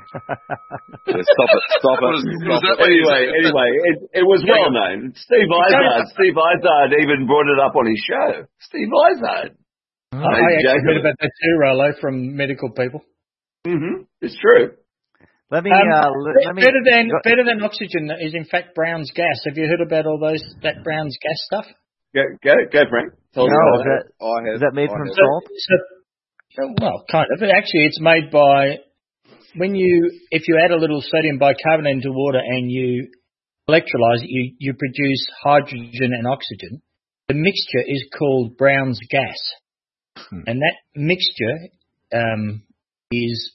Stop it. Anyway, it was well known. Steve Izard even brought it up on his show. Steve Izard. I actually heard about that too, Rollo, from medical people. Mm-hmm. It's true. Let me better than oxygen is in fact Brown's gas. Have you heard about that Brown's gas stuff? Go, Frank. Is that made from salt? Well, kind of. But actually, it's made by if you add a little sodium bicarbonate into water and you electrolyze it, you produce hydrogen and oxygen. The mixture is called Brown's gas, and that mixture is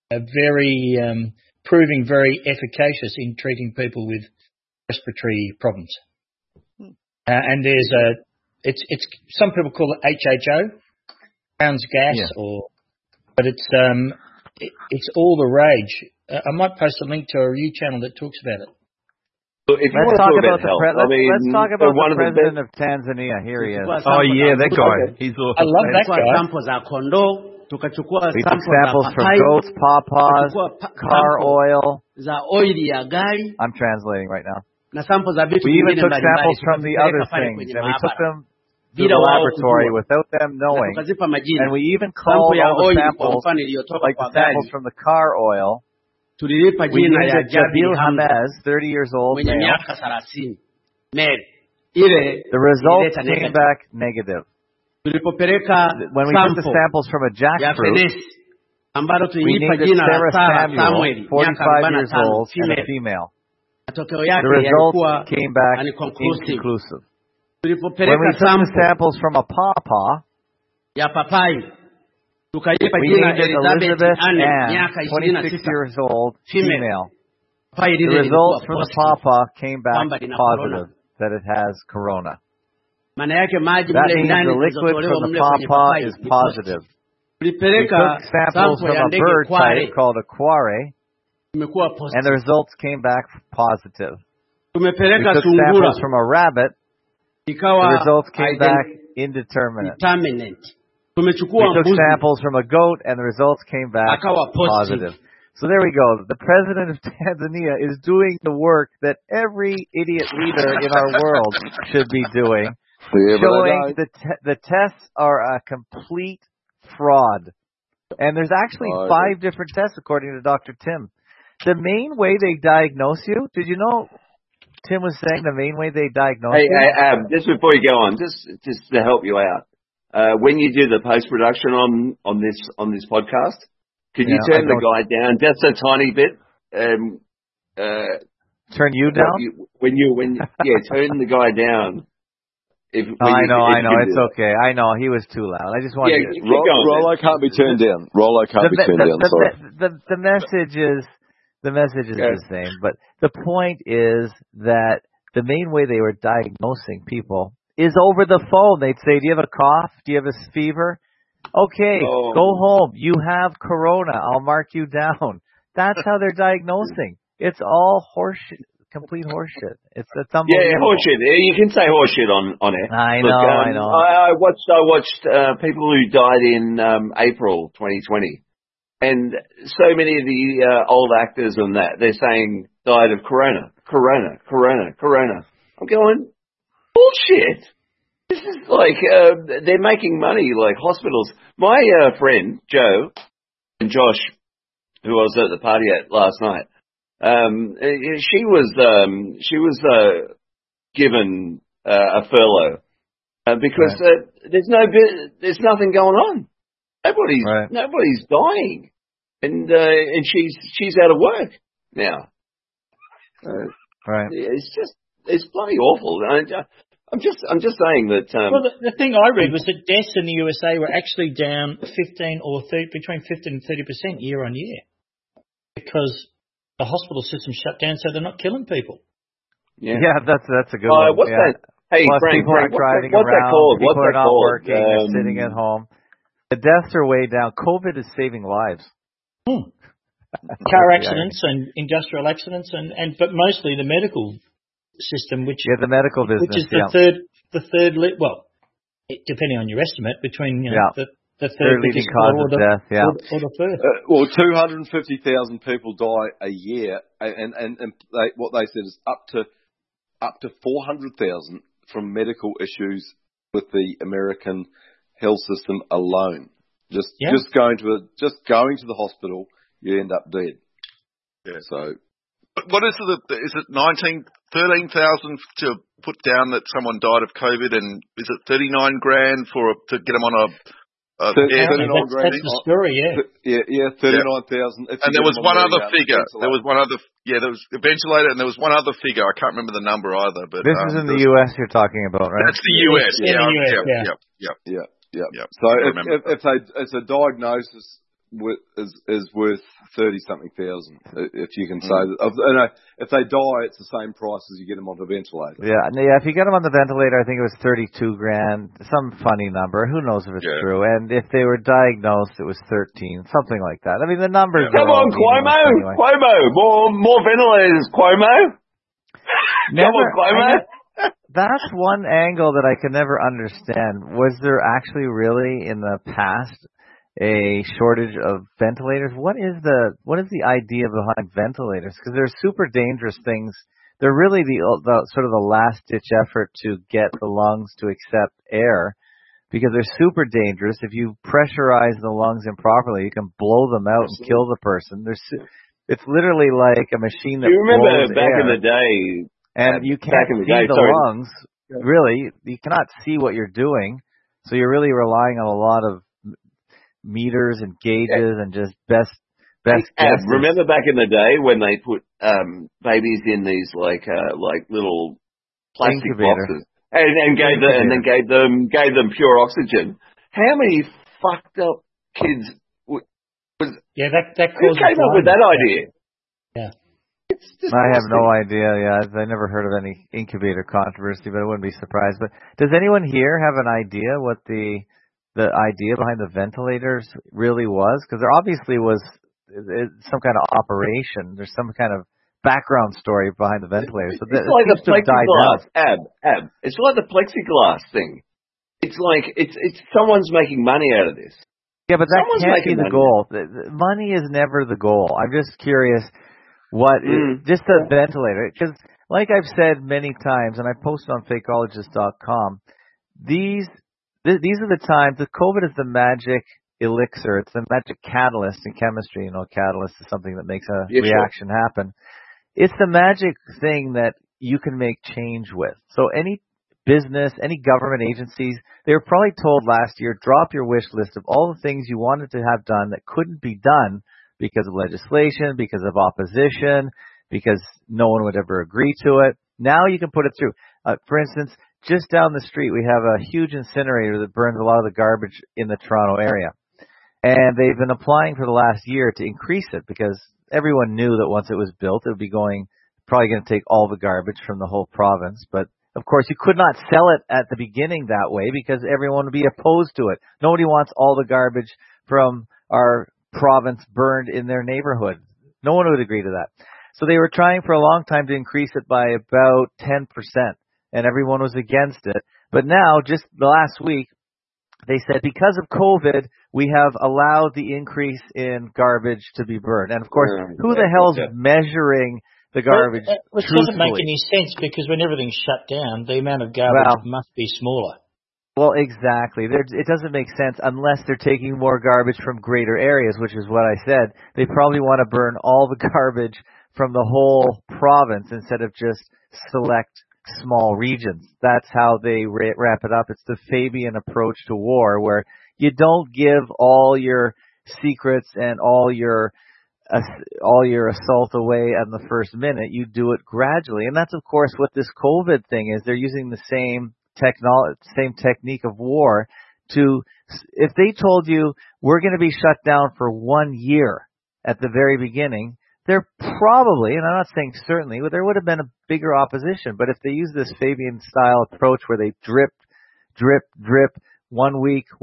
proving very efficacious in treating people with respiratory problems. And it's some people call it HHO. Brown's gas, but it's all the rage. I might post a link to a review channel that talks about it. Let's talk about the president of Tanzania. Here he is. Oh yeah, that guy. He's awesome. I love that guy. We took samples from goats, pawpaws, car oil. I'm translating right now. We even took samples from the other things, and we took them to the laboratory without them knowing. And we even called all the samples, like the samples from the car oil. We named it Jabil Hamez, 30 years old, male. The results came back negative. When we took the samples from a jackfruit, we named it Sarah Samuel, 45 years old, and a female. The results came back inconclusive. When we took the samples from a pawpaw, we named it Elizabeth Ann, 26 years old, female. The results from the pawpaw came back positive. that it has corona. That means the liquid from the pawpaw is positive. We took samples from a bird type called a quarry, and the results came back positive. We took samples from a rabbit, the results came back indeterminate. We took samples from a goat, and the results came back positive. So there we go. The president of Tanzania is doing the work that every idiot leader in our world should be doing, showing the tests are a complete fraud. And there's actually 5 different tests, according to Dr. Tim. The main way they diagnose you, did you know Tim was saying the main way they diagnose you? Hey, just before you go on, just to help you out, when you do the post-production on this podcast, could you turn the guy down just a tiny bit? Turn you down? Turn the guy down. I know. It's okay. I know. He was too loud. I just wanted to... Rollo can't be turned down. Rollo can't be turned down. Sorry. The message is the same. But the point is that the main way they were diagnosing people is over the phone. They'd say, do you have a cough? Do you have a fever? Okay, go home. You have corona. I'll mark you down. That's how they're diagnosing. It's all horseshit. Complete horseshit. It's unbelievable. Yeah, horseshit. You can say horseshit on it. I know. I watched people who died in April 2020, and so many of the old actors and that they're saying died of corona. I'm going bullshit. This is like they're making money like hospitals. My friend Joe and Josh, who I was at the party at last night. She was given a furlough because there's nothing going on. Nobody's dying, and she's out of work now. It's bloody awful. I'm just saying that. Well, the thing I read was that deaths in the USA were actually down 15 or 30, between 15 and 30% year on year, because the hospital system shut down, so they're not killing people. Yeah, that's a good one. What's that? Hey, Plus, Frank, people aren't driving what's around. That called? People What's are that not called? working. They're sitting at home. The deaths are way down. COVID is saving lives. Car accidents and industrial accidents, but mostly the medical system, the medical business, which is the third. Well, depending on your estimate, between the third leading cause of death, or the third. 250,000 people die a year, and what they said is up to 400,000 from medical issues with the American health system alone. Just going to the hospital, you end up dead. Yeah. So, what is it 13,000 to put down that someone died of COVID, and is it 39 grand to get them on a 39 grand. That's the story, yeah. 39,000. And there was one other figure. There was a ventilator, and there was one other figure. I can't remember the number either. But this is in the U.S. you're talking about, right? That's the U.S. Yeah. So if a diagnosis is worth 30-something thousand, if you can say that. If they die, it's the same price as you get them on the ventilator. Yeah. If you get them on the ventilator, I think it was 32 grand, some funny number. Who knows if it's true? And if they were diagnosed, it was 13, something like that. I mean, the numbers. Come on, Cuomo, anyway. Cuomo, more ventilators, Cuomo. Come on, Cuomo. That's one angle that I could never understand. Was there actually really in the past a shortage of ventilators? What is the idea behind ventilators? Because they're super dangerous things. They're really the sort of the last ditch effort to get the lungs to accept air, because they're super dangerous. If you pressurize the lungs improperly, you can blow them out and kill the person. It's literally like a machine that blows air. You remember back in the day, and you can't see the lungs. Really, you cannot see what you're doing, so you're really relying on a lot of meters and gauges and just best guesses. Remember back in the day when they put babies in these like little plastic boxes and gave them pure oxygen? How many fucked up kids that who came up with that idea? Yeah. It's I have no idea. Yeah, I never heard of any incubator controversy, but I wouldn't be surprised. But does anyone here have an idea what the idea behind the ventilators really was? Because there obviously was some kind of operation. There's some kind of background story behind the ventilators. So it's like the plexiglass. Ab. It's like the plexiglass thing. It's like it's someone's making money out of this. Yeah, but that can't be the goal. Money is never the goal. I'm just curious what is just a ventilator. Because like I've said many times, and I posted on fakeologist.com, these are the times, the COVID is the magic elixir. It's the magic catalyst in chemistry. You know, catalyst is something that makes a reaction happen. It's the magic thing that you can make change with. So any business, any government agencies, they were probably told last year, drop your wish list of all the things you wanted to have done that couldn't be done because of legislation, because of opposition, because no one would ever agree to it. Now you can put it through. For instance, just down the street, we have a huge incinerator that burns a lot of the garbage in the Toronto area. And they've been applying for the last year to increase it because everyone knew that once it was built, it would be probably going to take all the garbage from the whole province. But of course, you could not sell it at the beginning that way because everyone would be opposed to it. Nobody wants all the garbage from our province burned in their neighborhood. No one would agree to that. So they were trying for a long time to increase it by about 10%, and everyone was against it. But now, just the last week, they said because of COVID, we have allowed the increase in garbage to be burned. And of course, who the hell's measuring the garbage? Which doesn't make any sense because when everything's shut down, the amount of garbage must be smaller. Well, exactly. It doesn't make sense unless they're taking more garbage from greater areas, which is what I said. They probably want to burn all the garbage from the whole province instead of just select small regions. That's how they wrap it up. It's the Fabian approach to war, where you don't give all your secrets and all your assault away on the first minute. You do it gradually. And that's, of course, what this COVID thing is. They're using the same technique of war to, if they told you we're going to be shut down for 1 year at the very beginning, they're probably, and I'm not saying certainly, but there would have been a bigger opposition. But if they use this Fabian style approach where they drip, 1 week,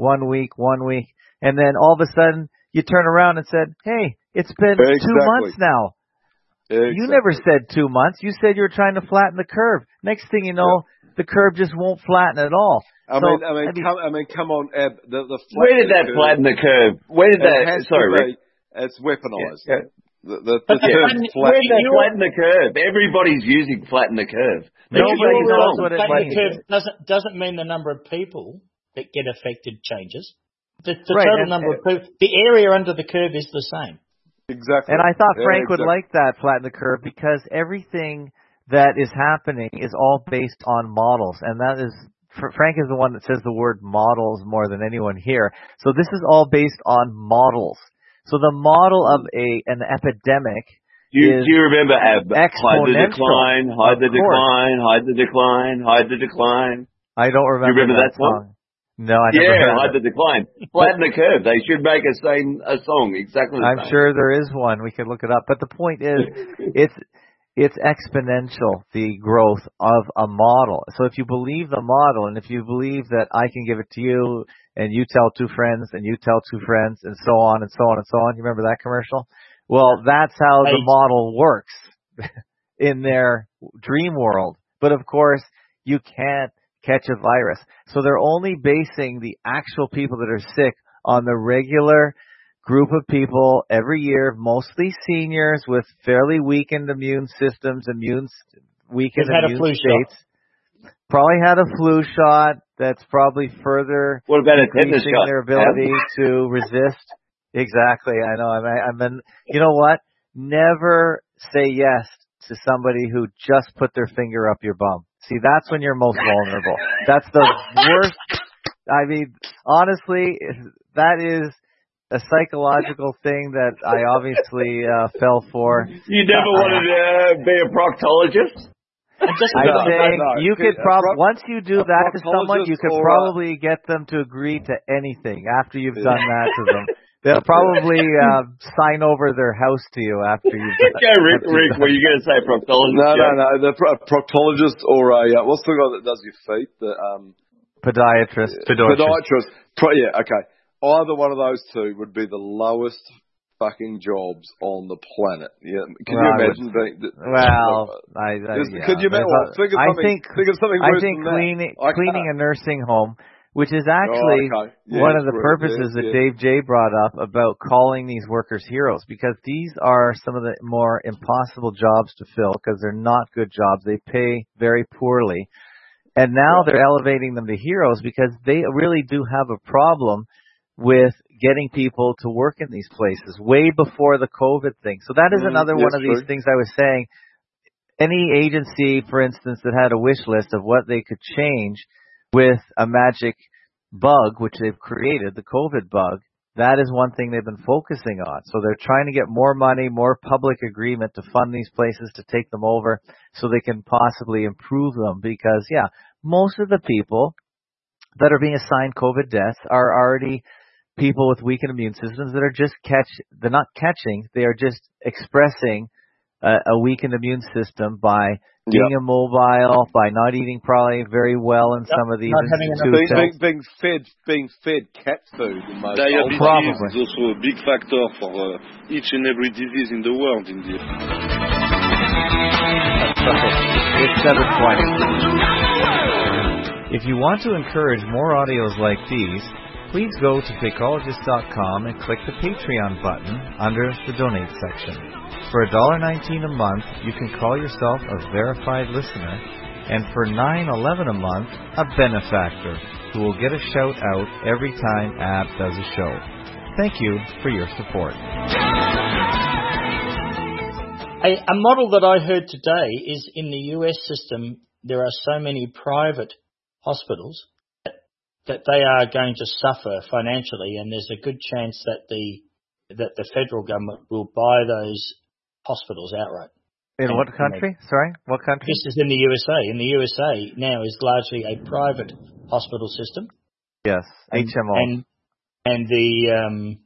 and then all of a sudden you turn around and said, hey, it's been 2 months now. Exactly. You never said 2 months. You said you were trying to flatten the curve. Next thing you know, the curve just won't flatten at all. I mean, come on, Ab. Where did that flatten the curve? Where did that? Sorry, Rick. It's weaponized. Yeah. The term where did that flatten the curve? Everybody's using flatten the curve. Nobody knows what it flatten the curve doesn't mean the number of people that get affected changes. The total number of people, the area under the curve is the same. Exactly. And I thought Frank would like that, flatten the curve, because everything that is happening is all based on models. And that is, Frank is the one that says the word models more than anyone here. So this is all based on models. So the model of an epidemic do you remember hide the decline, hide the decline, hide the decline, hide the decline? I don't remember. Do you remember that song? No, I never heard hide the decline. Flatten the curve. They should make a song exactly the same. I'm sure there is one. We could look it up. But the point is, it's exponential, the growth of a model. So if you believe the model, and if you believe that I can give it to you, and you tell two friends, and you tell two friends, and so on and so on and so on. You remember that commercial? Well, that's how the model works in their dream world. But of course, you can't catch a virus. So they're only basing the actual people that are sick on the regular group of people every year, mostly seniors with fairly weakened immune systems, weakened immune states. Probably had a flu shot that's probably further increasing their ability to resist. Exactly. I know. You know what? Never say yes to somebody who just put their finger up your bum. See, that's when you're most vulnerable. That's the worst. I mean, honestly, that is a psychological thing that I obviously fell for. You never wanted to be a proctologist? I'm saying you could once you do that to someone, you could probably get them to agree to anything after you've done that to them. They'll probably sign over their house to you after you. Go, Rick. Were you going to say proctologist? No. The proctologist or a what's the guy that does your feet? The podiatrist. Podiatrist. Yeah. Okay. Either one of those two would be the lowest fucking jobs on the planet. Yeah. Can you imagine being? Could you imagine? Think of something worse than that. Cleaning a nursing home. Which is actually one of the purposes that Dave J brought up about calling these workers heroes, because these are some of the more impossible jobs to fill because they're not good jobs. They pay very poorly. And now they're elevating them to heroes because they really do have a problem with getting people to work in these places way before the COVID thing. So that is another one of these things I was saying. Any agency, for instance, that had a wish list of what they could change with a magic bug, which they've created, the COVID bug, that is one thing they've been focusing on. So they're trying to get more money, more public agreement to fund these places to take them over so they can possibly improve them. Because, most of the people that are being assigned COVID deaths are already people with weakened immune systems that are just they're not catching, they are just expressing a weakened immune system by being immobile, by not eating probably very well in some of these institutions. Being fed cat food. Diabetes is also a big factor for each and every disease in the world, indeed. It's 7:20. If you want to encourage more audios like these, please go to fakeologist.com and click the Patreon button under the Donate section. For $1.19 a month, you can call yourself a verified listener, and for $9.11 a month, a benefactor, who will get a shout out every time Ab does a show. Thank you for your support. A model that I heard today is in the US system, there are so many private hospitals that they are going to suffer financially, and there's a good chance that the federal government will buy those hospitals outright. In what country? Sorry, what country? This is in the USA. In the USA now is largely a private hospital system. Yes, HMO. And the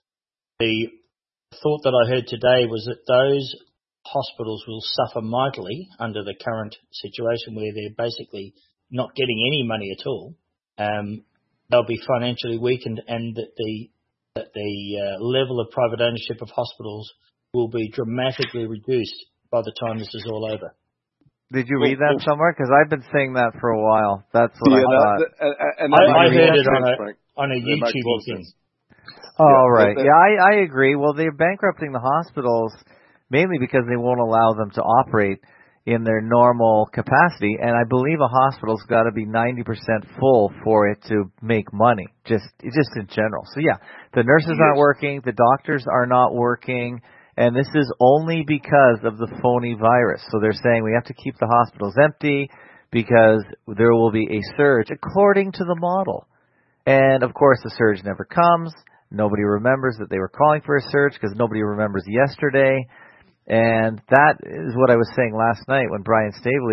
thought that I heard today was that those hospitals will suffer mightily under the current situation where they're basically not getting any money at all. They'll be financially weakened, and that the level of private ownership of hospitals will be dramatically reduced by the time this is all over. Did you read that somewhere? Because I've been saying that for a while. That's what I thought. I heard it on a YouTube thing. Oh, right. Yeah, I agree. Well, they're bankrupting the hospitals mainly because they won't allow them to operate in their normal capacity, and I believe a hospital's got to be 90% full for it to make money, just in general. So the nurses aren't working, the doctors are not working, and this is only because of the phony virus. So they're saying we have to keep the hospitals empty because there will be a surge according to the model. And of course the surge never comes. Nobody remembers that they were calling for a surge because nobody remembers yesterday. And that is what I was saying last night when Brian Staveley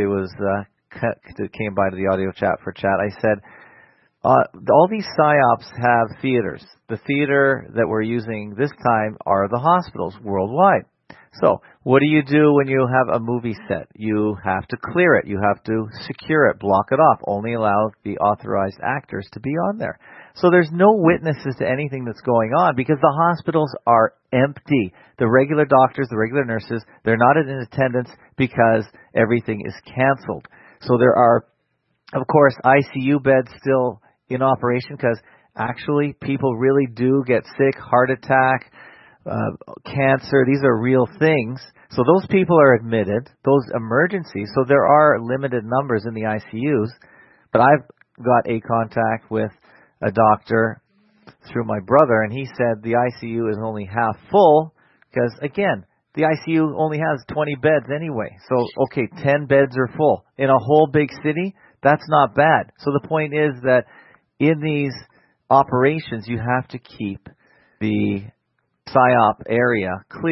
came by to the audio chat for chat. I said, all these PSYOPs have theaters. The theater that we're using this time are the hospitals worldwide. So what do you do when you have a movie set? You have to clear it. You have to secure it, block it off, only allow the authorized actors to be on there. So there's no witnesses to anything that's going on because the hospitals are empty. The regular doctors, the regular nurses, they're not in attendance because everything is canceled. So there are, of course, ICU beds still in operation because actually people really do get sick, heart attack, cancer. These are real things. So those people are admitted, those emergencies. So there are limited numbers in the ICUs. But I've got a contact with a doctor through my brother, and he said the ICU is only half full because, again, the ICU only has 20 beds anyway. So, 10 beds are full. In a whole big city, that's not bad. So the point is that in these operations, you have to keep the PSYOP area clear.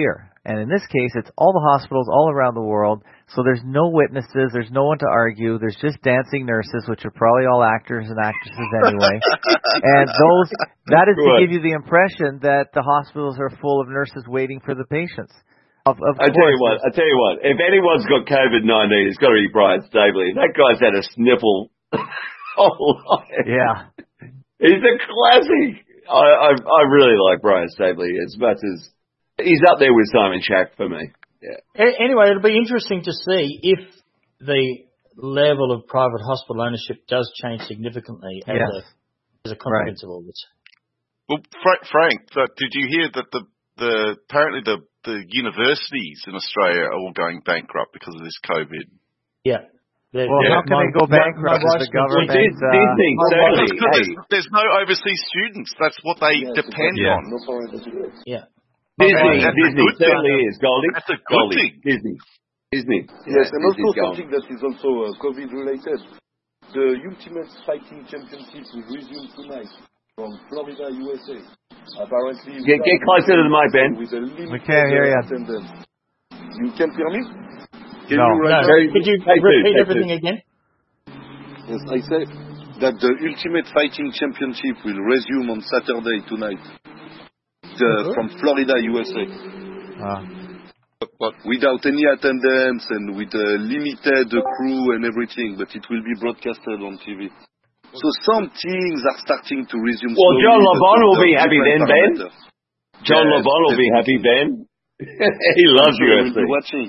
And in this case, it's all the hospitals all around the world. So there's no witnesses. There's no one to argue. There's just dancing nurses, which are probably all actors and actresses anyway. And that is to give you the impression that the hospitals are full of nurses waiting for the patients. Of I tell you what. If anyone's got COVID-19, it's got to be Brian Stabley. That guy's had a sniffle whole life. Yeah. He's a classic. I really like Brian Stabley as much as he's up there with Simon Shack for me. Yeah. Anyway, it'll be interesting to see if the level of private hospital ownership does change significantly as a consequence of all this. Well, Frank, did you hear that apparently the universities in Australia are all going bankrupt because of this COVID? Yeah. How can they go bankrupt if the government? There's no overseas students. That's what they depend on. Yeah. Disney certainly is, Goldie. That's a good thing. Disney. Yes, and also something that is also COVID related. The Ultimate Fighting Championship will resume tonight from Florida, USA. Apparently, get closer to the mic, Ben. We can't hear you. You can't hear me? Could you repeat everything again? Yes, I said that the Ultimate Fighting Championship will resume on Saturday tonight from Florida, USA. But without any attendance and with a limited crew and everything, but it will be broadcasted on TV. So some things are starting to resume. Well, John LeBon will be happy then, Ben. John LeBon will be happy, Ben. He loves UFC. Watching.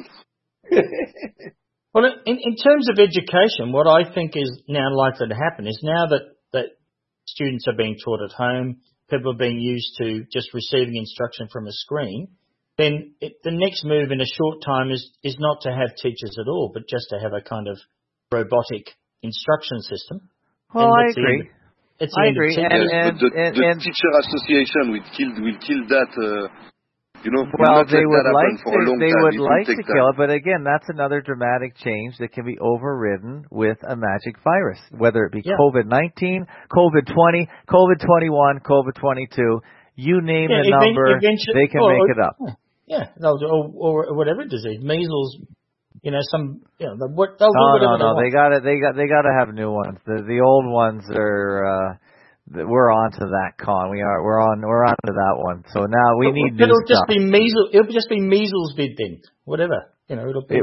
Well, in terms of education, what I think is now likely to happen is now that students are being taught at home, people are being used to just receiving instruction from a screen, then the next move in a short time is not to have teachers at all, but just to have a kind of robotic instruction system. Well, I agree. I agree. And the teacher association will kill that. Well, they would like to kill it, but again, that's another dramatic change that can be overridden with a magic virus, whether it be COVID-19, COVID-20, COVID-21, COVID-22. You name the number, they can make it up. Yeah, or whatever disease, measles. They'll do whatever they gotta have new ones. The old ones are. We're on to that con. We're on to that one. So now we need new stuff. It'll just be measles vid then. Whatever. It'll be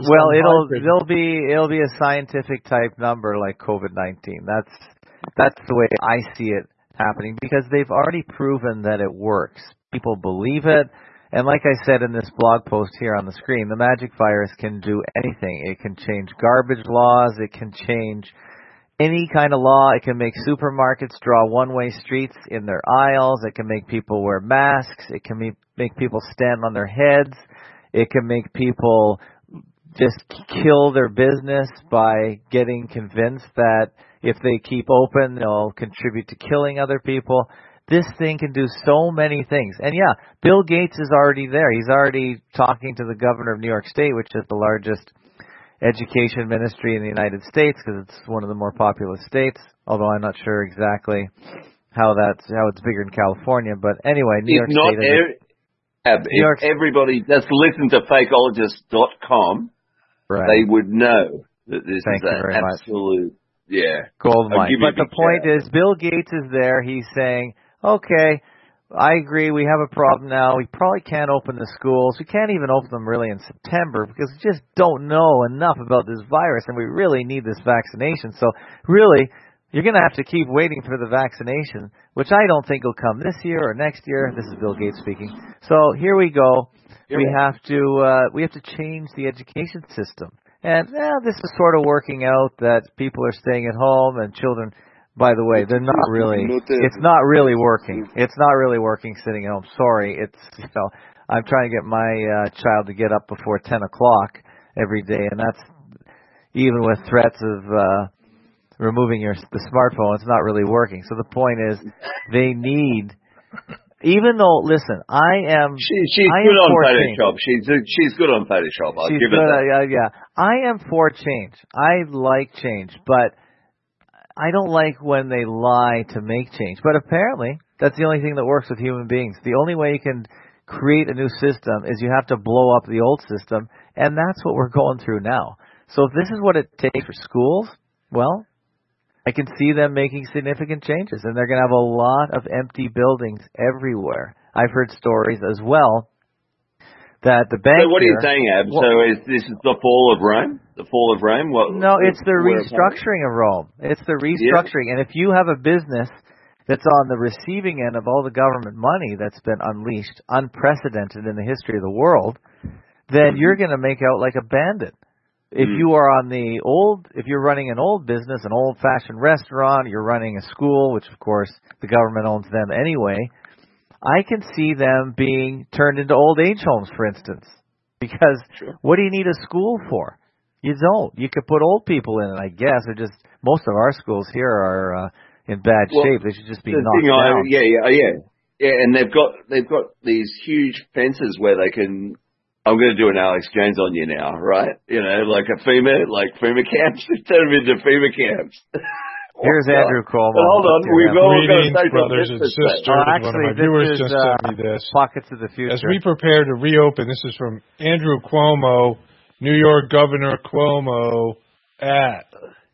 it'll be a scientific type number like COVID-19. That's the way I see it happening, because they've already proven that it works. People believe it. And like I said in this blog post here on the screen, the magic virus can do anything. It can change garbage laws. It can change any kind of law. It can make supermarkets draw one-way streets in their aisles. It can make people wear masks. It can make people stand on their heads. It can make people just kill their business by getting convinced that if they keep open, they'll contribute to killing other people. This thing can do so many things. And yeah, Bill Gates is already there. He's already talking to the governor of New York State, which is the largest education ministry in the United States, because it's one of the more populous states, although I'm not sure exactly how it's bigger in California. But anyway, New York State. If everybody just listen to fakeologist.com, they would know that this is an absolute gold mine. But the point is, Bill Gates is there. He's saying, okay, I agree, we have a problem now. We probably can't open the schools. We can't even open them really in September because we just don't know enough about this virus, and we really need this vaccination. So really, you're going to have to keep waiting for the vaccination, which I don't think will come this year or next year. This is Bill Gates speaking. So here we go. We have to change the education system. And this is sort of working out that people are staying at home and children. By the way, they're not really. It's not really working. It's not really working sitting at home. Sorry, I'm trying to get my child to get up before 10 o'clock every day, and that's even with threats of removing the smartphone. It's not really working. So the point is, they need. Even though, listen, I am. She's good on Photoshop. She's good on Photoshop. I'll give it that. Yeah. I am for change. I like change, but I don't like when they lie to make change. But apparently, that's the only thing that works with human beings. The only way you can create a new system is you have to blow up the old system, and that's what we're going through now. So if this is what it takes for schools, well, I can see them making significant changes, and they're going to have a lot of empty buildings everywhere. I've heard stories as well that the bank. So what are you saying, Ab? So this is the fall of Rome? The fall of Rome? No, it's the restructuring of Rome. It's the restructuring. Yeah. And if you have a business that's on the receiving end of all the government money that's been unleashed, unprecedented in the history of the world, then you're going to make out like a bandit. If you are on the if you're running an old business, an old-fashioned restaurant, you're running a school, which of course the government owns them anyway, I can see them being turned into old age homes, for instance. Because what do you need a school for? You don't. You could put old people in it, I guess. Or just most of our schools here are in bad shape. They should just be knocked down. Yeah. And they've got these huge fences where they can. I'm going to do an Alex Jones on you now, right? Like FEMA camps. Turn them into FEMA camps. Here's Andrew Cuomo. Hold on, we've all got to brothers and sisters. Actually, one of my viewers just sent me this. Pockets of the future. As we prepare to reopen, this is from Andrew Cuomo, New York Governor Cuomo at,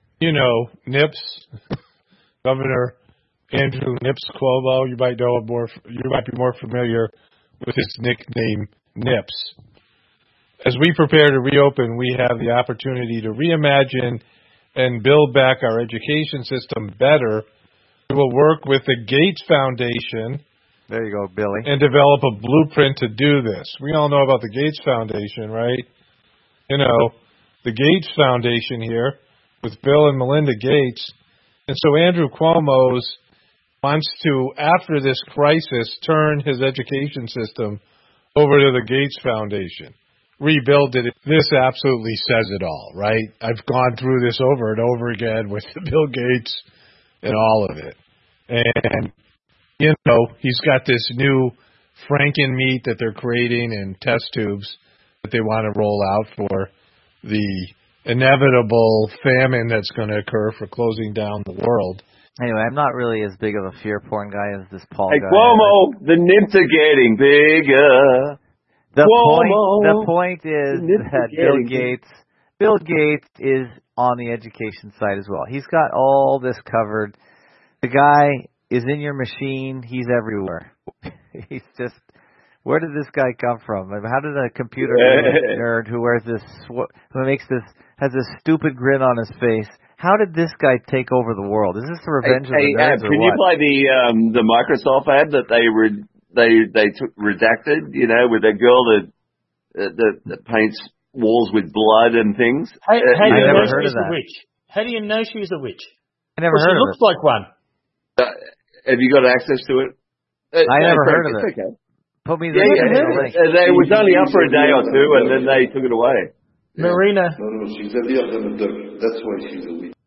Nips, Governor Andrew Nips Cuomo. You might be more familiar with his nickname, Nips. As we prepare to reopen, we have the opportunity to reimagine and build back our education system better. We will work with the Gates Foundation. There you go, Billy. And develop a blueprint to do this. We all know about the Gates Foundation, right? The Gates Foundation here with Bill and Melinda Gates. And so Andrew Cuomo wants to, after this crisis, turn his education system over to the Gates Foundation. Rebuild it. This absolutely says it all, right? I've gone through this over and over again with Bill Gates and all of it. And, he's got this new Franken meat that they're creating in test tubes that they want to roll out for the inevitable famine that's going to occur for closing down the world. Anyway, I'm not really as big of a fear porn guy as this Paul guy. Hey, Cuomo, the nips are getting bigger. The point is that Bill Gates is on the education side as well. He's got all this covered. The guy is in your machine. He's everywhere. He's just, where did this guy come from? How did a computer nerd who wears this, has this stupid grin on his face, how did this guy take over the world? Is this the revenge of the nerds or can you play the Microsoft ad that they took redacted, with a girl that paints walls with blood and things? How do you never know heard she's of that. a witch? How do you know she's a witch? I never heard of it. She looks like one. Have you got access to it? I never heard of it. Okay. Put me the link. It was only up for a day or two, and then they took it away. Marina. No, she's heavier than a duck. That's why she's a witch.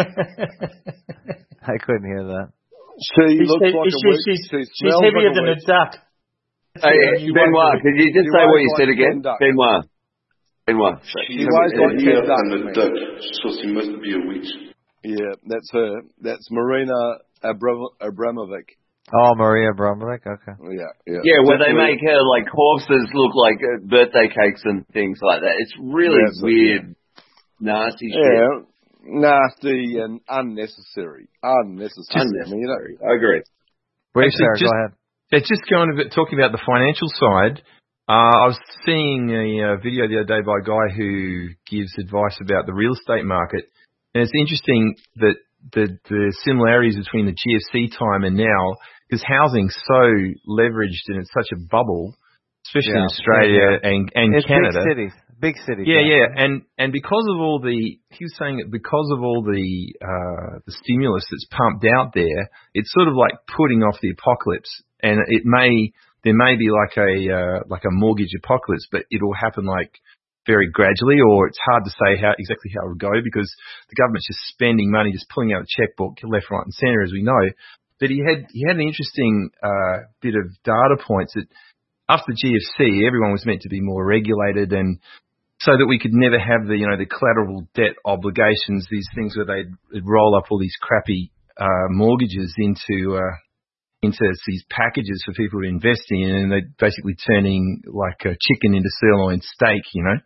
I couldn't hear that. She looks like a witch. She's heavier than a duck. Hey, Benoit, could you just say what you said again? Benoit. She's heavier than a duck, so she must be a witch. Yeah, that's her. That's Marina Abramovic. Oh, Maria Abramovic. Okay. Yeah, where they make her corpses look like birthday cakes and things like that. It's really weird, nasty shit. Yeah, nasty and unnecessary. Unnecessary. I agree. Wait, Sarah, go ahead. It's just talking about the financial side. I was seeing a video the other day by a guy who gives advice about the real estate market, and it's interesting that the similarities between the GFC time and now, because housing's so leveraged and it's such a bubble, especially in Australia and it's Canada. Big cities. Yeah. And because of all he was saying that because of all the stimulus that's pumped out there, it's sort of like putting off the apocalypse, and there may be like a mortgage apocalypse, but it'll happen very gradually, or it's hard to say exactly how it will go because the government's just spending money, just pulling out a checkbook left, right, and centre, as we know. But he had an interesting bit of data points that after the GFC, everyone was meant to be more regulated, and so that we could never have the collateral debt obligations, these things where they'd roll up all these crappy mortgages into into these packages for people to invest in, and they're basically turning like a chicken into sirloin steak, you know.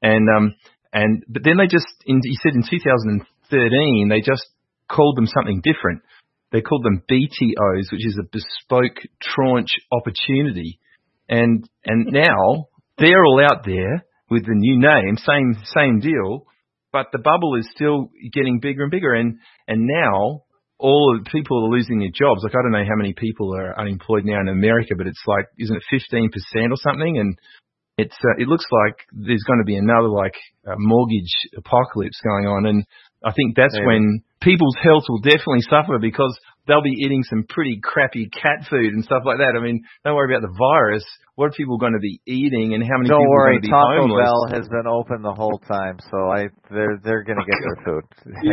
But then he said in 2013, they just called them something different. They called them BTOs, which is a bespoke tranche opportunity. And now they're all out there with the new name, same deal, but the bubble is still getting bigger and bigger. And now all of the people are losing their jobs. Like, I don't know how many people are unemployed now in America, but it's like, isn't it 15% or something? And it looks like there's going to be another mortgage apocalypse going on. And I think that's when people's health will definitely suffer, because they'll be eating some pretty crappy cat food and stuff like that. I mean, don't worry about the virus. What are people going to be eating, and how many people are going to be homeless? Taco Bell has been open the whole time, so they're going to get their food.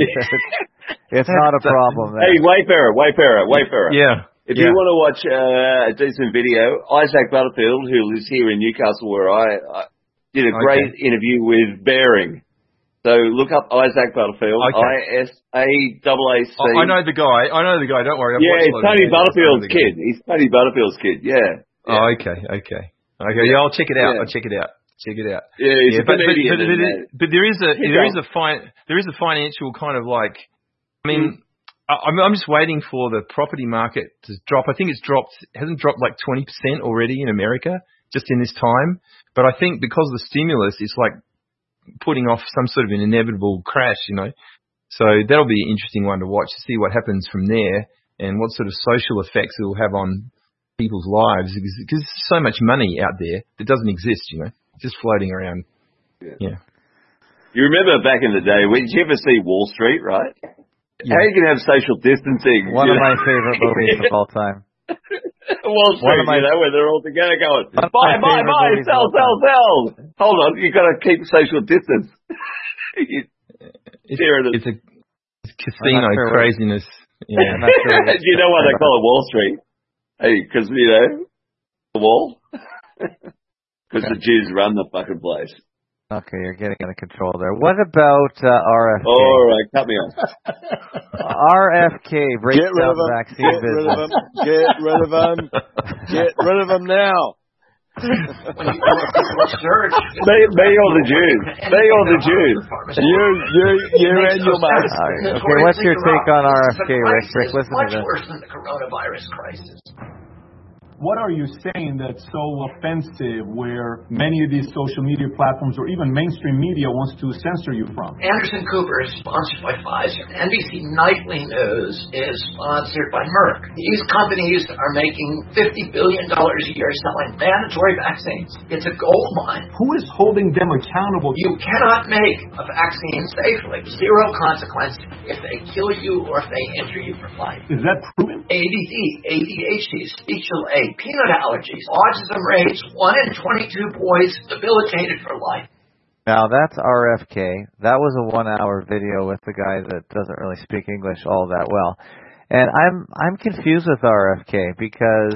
It's not a problem there. Hey, Wayfarer. Yeah. If you want to watch a decent video, Isaac Butterfield, who lives here in Newcastle, where I did a great interview with Bearing. So look up Isaac Butterfield, ISAAC. I know the guy. Don't worry. It's Tony Butterfield's kid. He's Tony Butterfield's kid. Yeah. Oh, okay. Yeah, I'll check it out. Yeah, he's a comedian. But there is a financial kind of like. I mean, I'm just waiting for the property market to drop. I think hasn't dropped like 20% already in America just in this time. But I think because of the stimulus, it's like putting off some sort of an inevitable crash, you know. So that'll be an interesting one to watch, to see what happens from there and what sort of social effects it will have on people's lives, because there's so much money out there that doesn't exist, you know, just floating around. Yeah. You remember back in the day, did you ever see Wall Street, right? Yeah. How you can have social distancing? One of my favorite movies of all time. Wall Street, where they're all together going, buy, sell. Hold on, you've got to keep social distance. It's a casino craziness. Yeah. Do you know why they call it Wall Street? Hey, because, the wall? Because the Jews run the fucking place. Okay, you're getting out of control there. What about RFK? All right, cut me off. RFK breaks down the vaccine business. Get rid of him. Get rid of him now. They all the Jews. You and your mate. Okay, what's your take on RFK, Rick? Rick, listen to this. Much worse than the coronavirus crisis. What are you saying that's so offensive where many of these social media platforms or even mainstream media wants to censor you from? Anderson Cooper is sponsored by Pfizer. NBC Nightly News is sponsored by Merck. These companies are making $50 billion a year selling mandatory vaccines. It's a gold mine. Who is holding them accountable? You cannot make a vaccine safely. Zero consequence if they kill you or if they injure you for life. Is that proven? ADD, ADHD, speech delay, peanut allergies, autism rates, 1 in 22 boys debilitated for life. Now that's RFK. That was a 1-hour video with the guy that doesn't really speak English all that well. And I'm confused with RFK because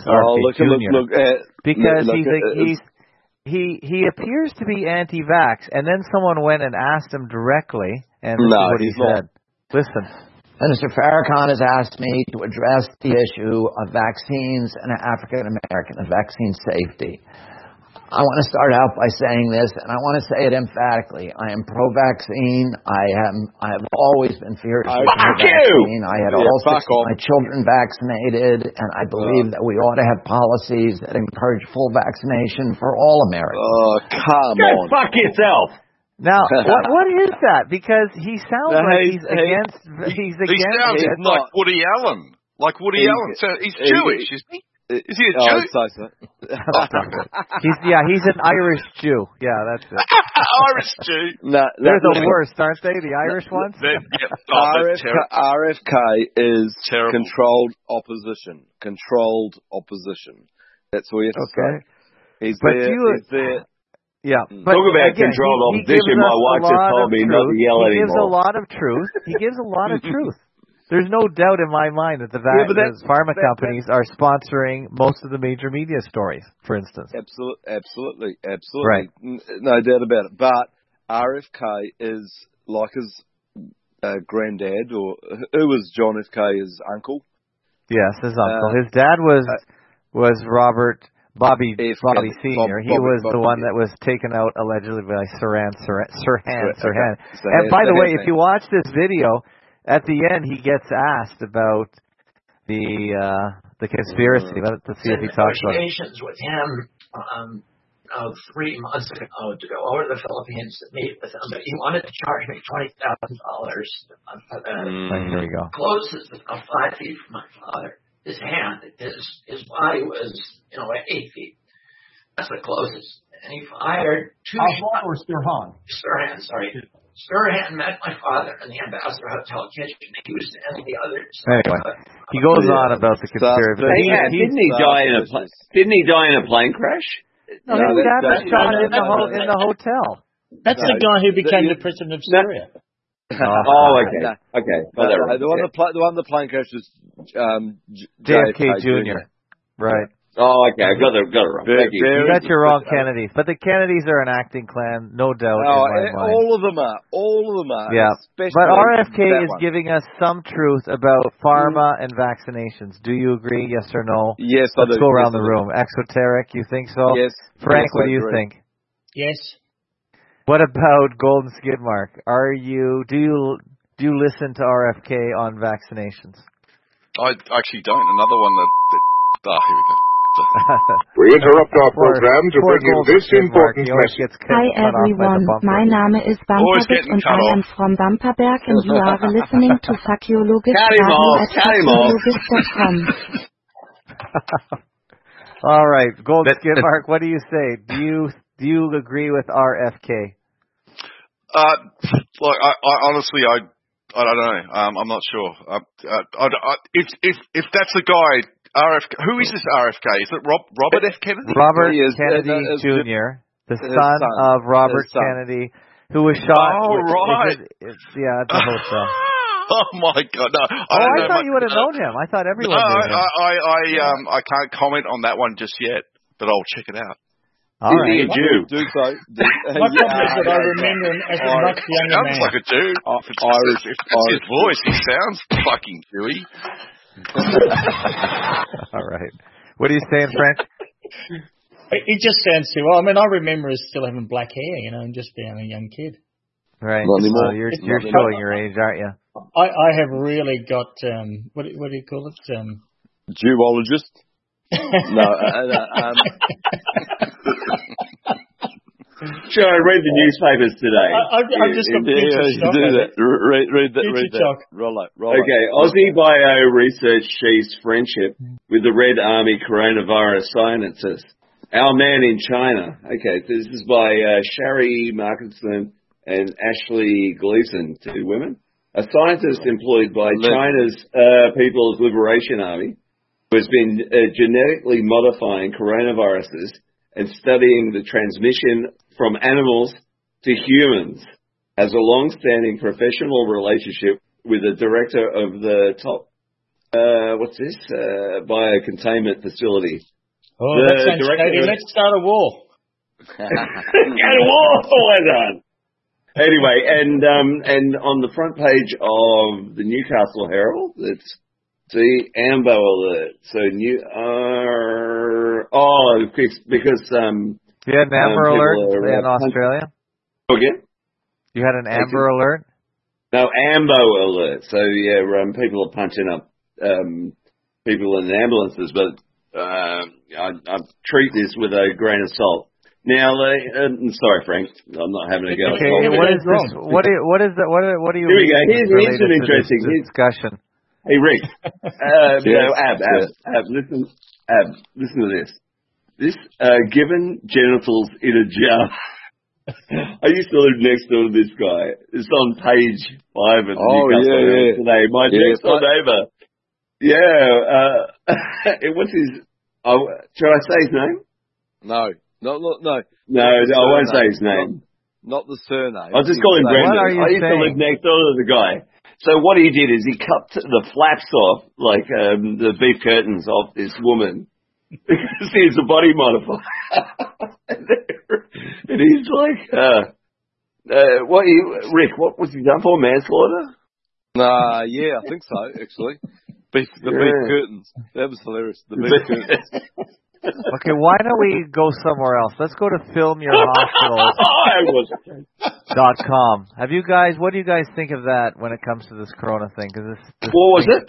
he appears to be anti-vax, and then someone went and asked him directly, and this is what he said. Listen. Minister Farrakhan has asked me to address the issue of vaccines and African American and vaccine safety. I want to start out by saying this, and I want to say it emphatically. I am pro-vaccine. I have always been fiercely pro-vaccine. I had all 6 of my children vaccinated, and I believe that we ought to have policies that encourage full vaccination for all Americans. Oh, come on. Fuck yourself. Now, what is that? Because he sounds like he's against. He sounds like Woody Allen. Like Woody Allen. So he's Jewish, isn't he? Is he a Jew? He's an Irish Jew. Yeah, that's it. Irish Jew. They're the worst, aren't they? The Irish ones. RFK is terrible. Controlled opposition. That's all you have to say. He's there. Yeah, but talk about controlled opposition. My wife just told me not to yell anymore. He gives a lot of truth. He gives a lot of truth. There's no doubt in my mind that the pharma companies are sponsoring most of the major media stories, for instance. Absolutely. Right. No doubt about it. But RFK is like his granddad, or who was John F. K.'s uncle? Yes, his uncle. His dad was Bobby Senior. He was the one that was taken out allegedly by Sirhan. And by the way, if you watch this video, at the end he gets asked about the conspiracy. Let's see if he talks about it. Negotiations with him 3 months ago to go over to the Philippines to meet with him, but he wanted to charge me $20,000 for the Here we go. closest about 5 feet from my father. His hand, his body was 8 feet. That's the closest. And he fired 2 shots. Or Sirhan? Sirhan, sorry. Sirhan met my father in the Ambassador Hotel kitchen. He was standing the other side. Anyway, he goes on about the conspiracy. Didn't he die in a plane crash? No, his dad was shot in the hotel. That's the guy who became the president of Syria. Okay. The one the plane crash was JFK Jr. Right. Oh, okay. I got it wrong. Thank you. You got your wrong Kennedys. But the Kennedys are an acting clan, no doubt in my mind. All of them are. Yeah. But RFK is giving us some truth about pharma and vaccinations. Do you agree, yes or no? Yes, I do. Let's go around the room. Exoteric, you think so? Yes. Frank, what do you think? Yes. What about Golden Skidmark? Do you listen to RFK on vaccinations? I actually don't. Another one that here we go. We interrupt our program to bring you this important message. Hi everyone, my name is Bumperberg and I am from Bumperberg and you are listening to Fakiologist Radio at fakiologist.com. All right, Golden Skidmark, what do you say? Do you agree with RFK? Look, I honestly, I don't know. I'm not sure. If that's the guy. RFK. Who is this RFK? Is it Robert F. Kennedy? Robert Kennedy Jr., the son of Robert Kennedy, who was shot. Oh, right. At the hotel. Oh my God! No, I thought you would have known him. I thought everyone knew him. I can't comment on that one just yet, but I'll check it out. All right. Is he a Jew? Do so. My problem is that I remember him as a much younger man. Sounds like a Jew. If that's his voice, he sounds fucking Jewy. All right. What are you saying, Frank? It just sounds too old. I mean, I remember us still having black hair, and just being a young kid. Right. Well, you're showing your age, aren't you? I have really got what do you call it? Jewologist. Sure, I read the newspapers today. I've just got pictures. Do that. Read that. Roll out. Okay, Aussie Bio Research sees friendship with the Red Army coronavirus scientists. Our man in China. Okay, this is by Shari Markinson and Ashley Gleason, 2 women. A scientist employed by China's People's Liberation Army who has been genetically modifying coronaviruses and studying the transmission from animals to humans, has a long-standing professional relationship with the director of the top, biocontainment facility. Oh, that sounds shady. Let's start a war. Well done. Anyway, and on the front page of the Newcastle Herald, it's the Ambo alert. So because you had an Amber alert in Australia? Again? You had an Amber alert? No, Ambo alert. So yeah, people are punching up people in ambulances, but I treat this with a grain of salt. Now, sorry, Frank, I'm not having a go. Okay, what is this? What do you? Here we go. Here's an interesting discussion. Hey, Rick. Ab, listen to this. This, given genitals in a jar. I used to live next door to this guy. It's on page 5 of the Newcastle Herald today. My next door neighbour. Yeah, what's his, should I say his name? No. No. I won't say his name. Not the surname. I'll just call him Brendan. I used to live next door to the guy. So what he did is he cut the flaps off, like the beef curtains off this woman, because he's a body modifier. And he's like, Rick, what was he done for? Manslaughter? Yeah, I think so, actually. beef curtains. That was hilarious. The beef curtains. Okay, why don't we go somewhere else? Let's go to filmyourhospital.com. Have you guys? What do you guys think of that when it comes to this Corona thing? Because what was it?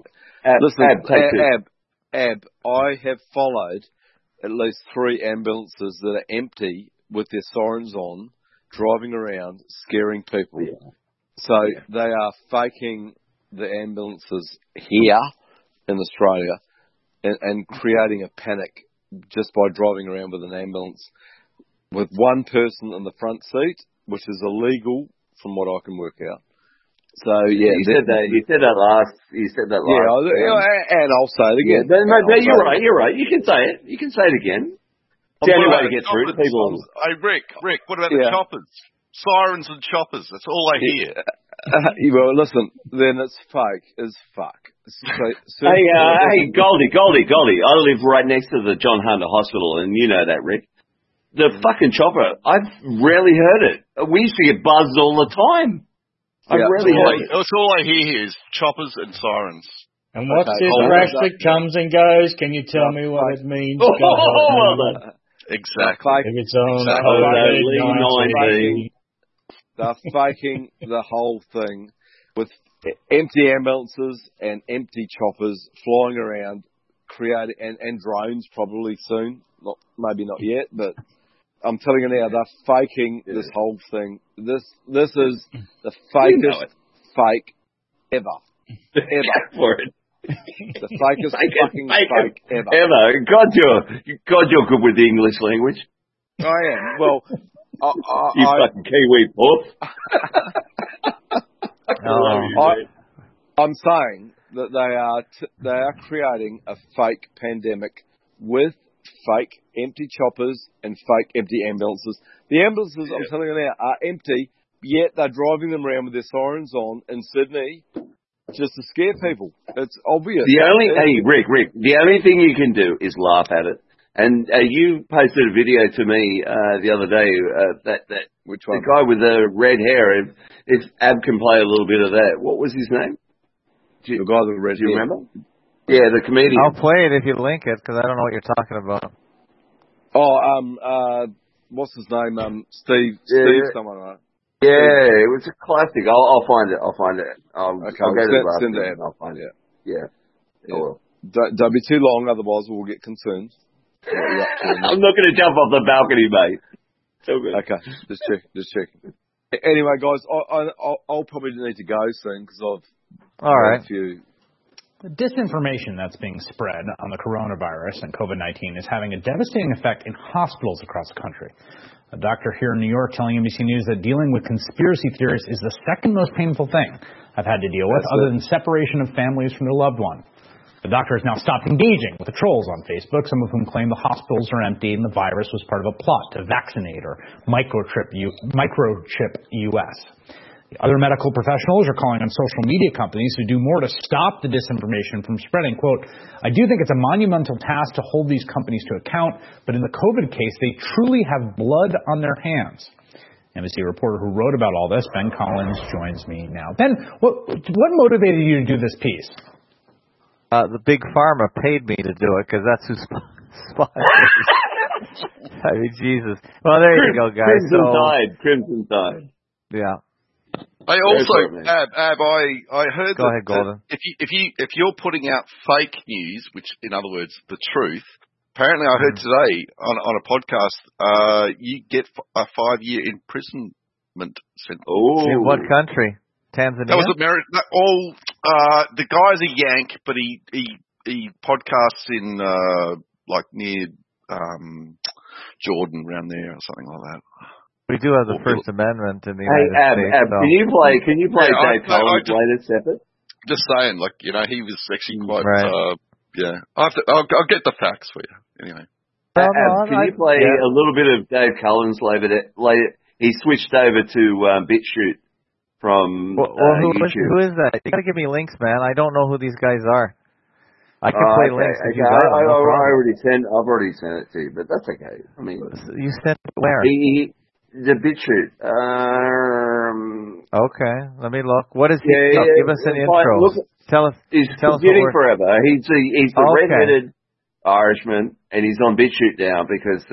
Ab, I have followed at least 3 ambulances that are empty with their sirens on, driving around, scaring people. Yeah. So they are faking the ambulances here in Australia and creating a panic just by driving around with an ambulance with one person in the front seat, which is illegal from what I can work out. So yeah, you said that last. Yeah, and I'll say it again. Yeah, no, you're right. You can say it. You can say it again. It's the only way to get through to people. Hey, Rick, what about the choppers? Sirens and choppers. That's all I hear. Well, listen, then it's fake as fuck. Hey, Goldie. I live right next to the John Hunter Hospital, and you know that, Rick. The fucking chopper, I've rarely heard it. We used to get buzzed all the time. I rarely heard it. That's all I hear here is choppers and sirens. And what's this rash that comes and goes? Can you tell me what it means? Exactly. If it's on COVID-19. They're faking the whole thing with empty ambulances and empty choppers flying around, creating and drones probably soon. Maybe not yet, but I'm telling you now, they're faking this whole thing. This is the fakest fake ever. For it. The fakest fucking fake ever. God, you're good with the English language. I am. Well, you fucking Kiwi puff. I'm saying that they are creating a fake pandemic with fake empty choppers and fake empty ambulances. The ambulances, I'm telling you now, are empty, yet they're driving them around with their sirens on in Sydney just to scare people. It's obvious. Rick, the only thing you can do is laugh at it. And you posted a video to me the other day, which one? The guy with the red hair. If Ab can play a little bit of that, what was his name? The guy with the red hair. Do you remember? Yeah, the comedian. I'll play it if you link it, because I don't know what you're talking about. What's his name? Steve, someone, right? Yeah, it was a classic. I'll find it. I'll go to send it. I'll find it. Yeah. Oh, well. Don't be too long, otherwise we'll get concerned. I'm not going to jump off the balcony, mate. Okay, just checking. Anyway, guys, I'll probably need to go soon because I've a few. The disinformation that's being spread on the coronavirus and COVID-19 is having a devastating effect in hospitals across the country. A doctor here in New York telling NBC News that dealing with conspiracy theorists is the second most painful thing I've had to deal with, other than separation of families from their loved one. The doctor has now stopped engaging with the trolls on Facebook, some of whom claim the hospitals are empty and the virus was part of a plot to vaccinate or microchip U.S. The other medical professionals are calling on social media companies to do more to stop the disinformation from spreading. Quote, I do think it's a monumental task to hold these companies to account, but in the COVID case, they truly have blood on their hands. NBC reporter who wrote about all this, Ben Collins, joins me now. Ben, what motivated you to do this piece? The big pharma paid me to do it because that's who sponsors. I mean, Jesus. Well, there you go, guys. Crimson Tide. Yeah. I also, Ab, I heard Go ahead, Golden. If you're putting out fake news, which in other words, the truth, apparently I heard today on a podcast, you get a 5-year imprisonment sentence. Oh. In what country? Tanzania? That was America. The guy's a Yank, but he podcasts in near Jordan, around there or something like that. We do have the First Amendment in the United States. Ab, can you play Dave Collins' latest effort? Just saying, he was actually quite. I'll get the facts for you anyway. Can you play a little bit of Dave Collins later? He switched over to BitChute from YouTube. Who is that? You got to give me links, man. I don't know who these guys are. I can play links. If you got them, I've already sent it to you, but that's okay. I mean, you sent it where? The BitChute. Okay, let me look. What is he? Give us an intro. He's competing forever. He's the red-headed Irishman, and he's on BitChute now because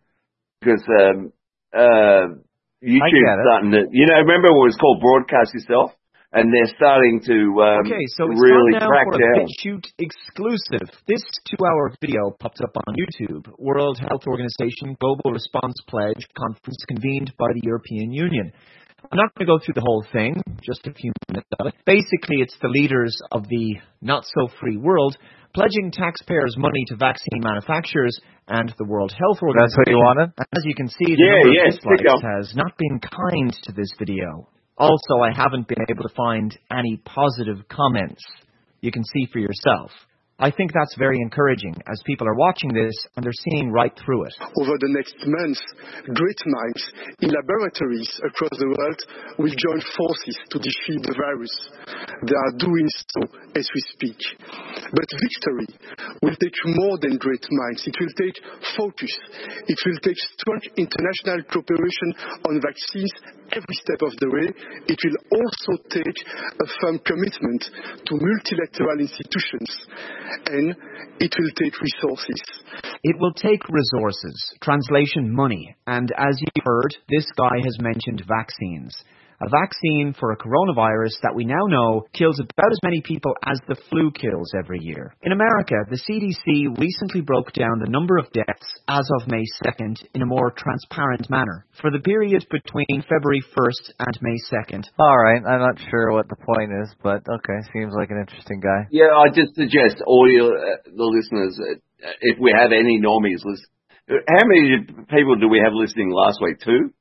YouTube's starting to, remember what it was called Broadcast Yourself? And they're starting to really crack down. BitChute exclusive. This 2-hour video popped up on YouTube. World Health Organization Global Response Pledge conference convened by the European Union. I'm not going to go through the whole thing, just a few minutes of it. Basically, it's the leaders of the not-so-free world pledging taxpayers' money to vaccine manufacturers and the World Health Organization. That's what you wanted? As you can see, the number of dislikes has not been kind to this video. Also, I haven't been able to find any positive comments. You can see for yourself. I think that's very encouraging as people are watching this and they're seeing right through it. Over the next months, great minds in laboratories across the world will join forces to defeat the virus. They are doing so as we speak. But victory will take more than great minds. It will take focus. It will take strong international cooperation on vaccines every step of the way. It will also take a firm commitment to multilateral institutions. And it will take resources. It will take resources, translation money, and as you heard, this guy has mentioned vaccines. A vaccine for a coronavirus that we now know kills about as many people as the flu kills every year. In America, the CDC recently broke down the number of deaths as of May 2nd in a more transparent manner for the period between February 1st and May 2nd. All right, I'm not sure what the point is, but okay, seems like an interesting guy. Yeah, I just suggest all the listeners, if we have any normies, how many people do we have listening last week? 2?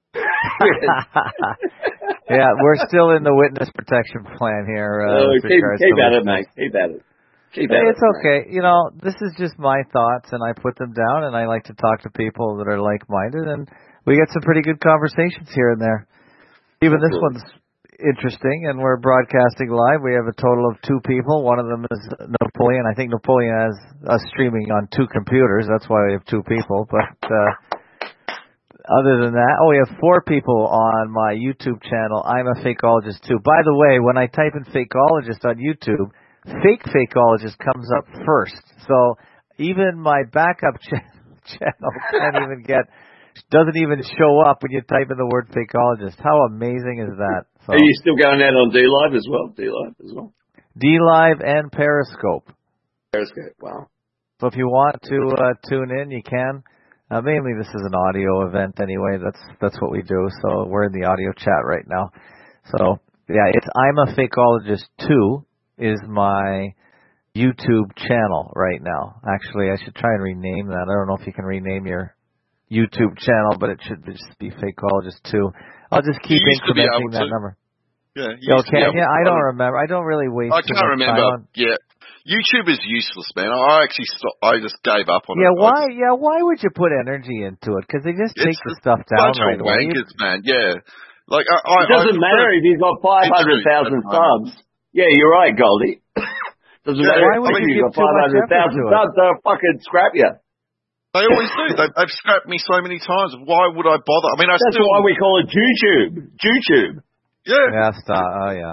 Yeah, we're still in the witness protection plan here. Keep at it, mate. Keep at it. It's okay. This is just my thoughts, and I put them down, and I like to talk to people that are like-minded, and we get some pretty good conversations here and there. Even this one's interesting, and we're broadcasting live. We have a total of 2 people. One of them is Napoleon. I think Napoleon has us streaming on 2 computers. That's why we have 2 people, but... other than that, we have 4 people on my YouTube channel. I'm a Fakeologist too. By the way, when I type in Fakeologist on YouTube, Fake Fakeologist comes up first. So even my backup channel doesn't even show up when you type in the word Fakeologist. How amazing is that? So, are you still going out on DLive as well? DLive and Periscope. Wow. So if you want to tune in, you can. Mainly this is an audio event anyway. That's what we do. So we're in the audio chat right now. So yeah, I'm a Fakeologist 2 is my YouTube channel right now. Actually, I should try and rename that. I don't know if you can rename your YouTube channel, but it should just be Fakeologist 2. I'll just keep incrementing that number. Yeah. I don't remember. I don't really waste too much time on. Yeah. YouTube is useless, man. I just gave up on it. Why would you put energy into it? Because they just take the stuff down right away. Wankers, man. Yeah. It doesn't matter if you've got 500,000 subs. Yeah, you're right, Goldie. Doesn't matter if you've got 500,000 subs. They'll fucking scrap you. They always do. They've scrapped me so many times. Why would I bother? I mean, that's why we call it YouTube. YouTube. Yeah. Yeah, stop. Oh, yeah.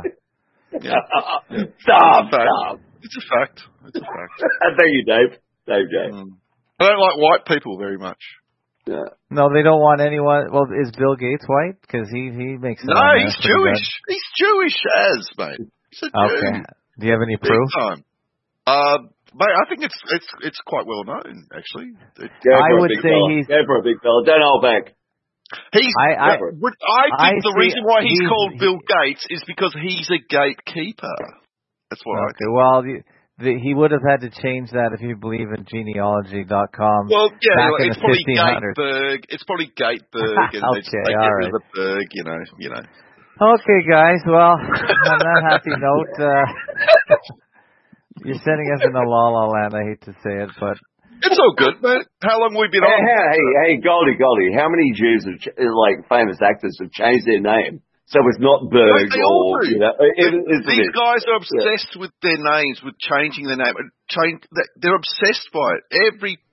Stop. It's a fact. Thank you, Dave. J. I don't like white people very much. Yeah. No, they don't want anyone. Well, is Bill Gates white? Because he makes it. No, he's Jewish. He's Jewish mate. He's a Jew. Okay. Do you have any proof? Mate, I think it's quite well known, actually. I would say he's... Go for a big fella. Don't hold back. I think the reason why he's called Bill Gates is because he's a gatekeeper. That's what I think. Well, he would have had to change that if you believe in genealogy.com. Well, yeah, it's probably Gateberg. It's probably Gateberg. And okay, all right. The Berg, you know. Okay, guys. Well, on that happy note, you're sending us into La La Land. I hate to say it, but it's all good, man. How long have we been on? Hey, Goldie. How many Jews, famous actors, have changed their name? So it's not Berg or, these guys are obsessed with their names, with changing their name. They're obsessed by it. Every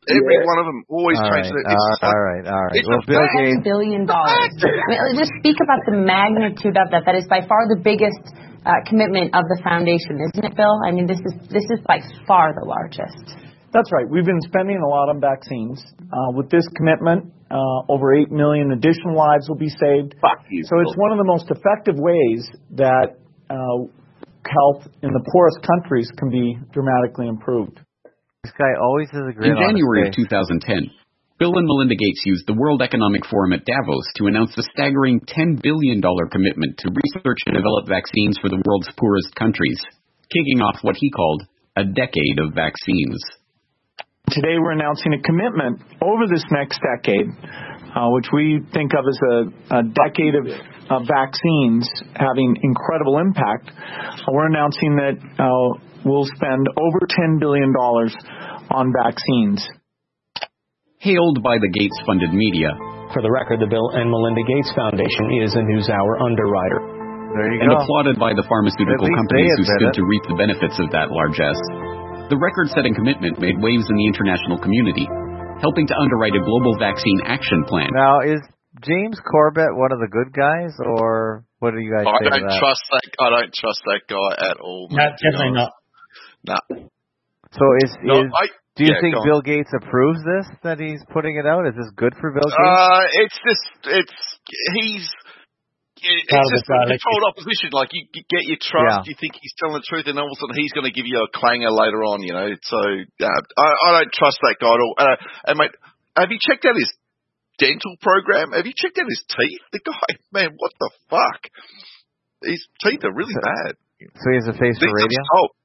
Every one of them always changes it. All right. Well, Bill Gates. $10 billion. I mean, just speak about the magnitude of that. That is by far the biggest commitment of the foundation, isn't it, Bill? I mean, this is by far the largest. That's right. We've been spending a lot on vaccines. With this commitment, over 8 million additional lives will be saved. So it's one of the most effective ways that health in the poorest countries can be dramatically improved. This guy always has a grin on his face. In January of 2010, Bill and Melinda Gates used the World Economic Forum at Davos to announce the staggering $10 billion commitment to research and develop vaccines for the world's poorest countries, kicking off what he called a decade of vaccines. Today we're announcing a commitment over this next decade, which we think of as a decade of vaccines having incredible impact. We're announcing that we'll spend over $10 billion on vaccines. Hailed by the Gates-funded media. For the record, the Bill and Melinda Gates Foundation is a NewsHour underwriter. There you and go. applauded by the pharmaceutical companies who stood to reap the benefits of that largesse. The record-setting commitment made waves in the international community, helping to underwrite a global vaccine action plan. Now, is James Corbett one of the good guys, or what do you guys say to that? I don't trust that guy at all. No, definitely not. No. So do you think Bill Gates approves this, that he's putting it out? Is this good for Bill Gates? It's just a controlled opposition. Like, you get your trust, you think he's telling the truth, and all of a sudden he's going to give you a clanger later on, you know. So, I don't trust that guy at all. And mate, have you checked out his dental program? Have you checked out his teeth? The guy, man, what the fuck? His teeth are really bad. So he has a face for radio?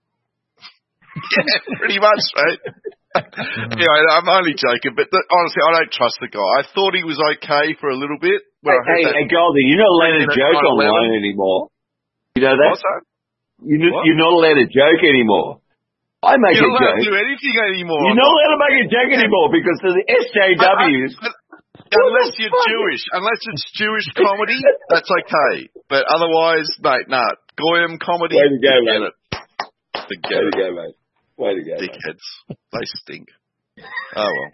Yeah, pretty much, right? Anyway, I'm only joking, but honestly, I don't trust the guy. I thought he was okay for a little bit. Hey, Goldie, you're not allowed to joke online anymore. You know that? You're not allowed to joke anymore. I make a joke. You're not allowed to do anything anymore. You're not allowed to make a joke anymore because of the SJWs. Unless you're Jewish. Unless it's Jewish comedy, that's okay. But otherwise, mate, Goyim comedy, Way to go, mate. Way to go, mate. Way to go, dickheads. They stink. Oh, well.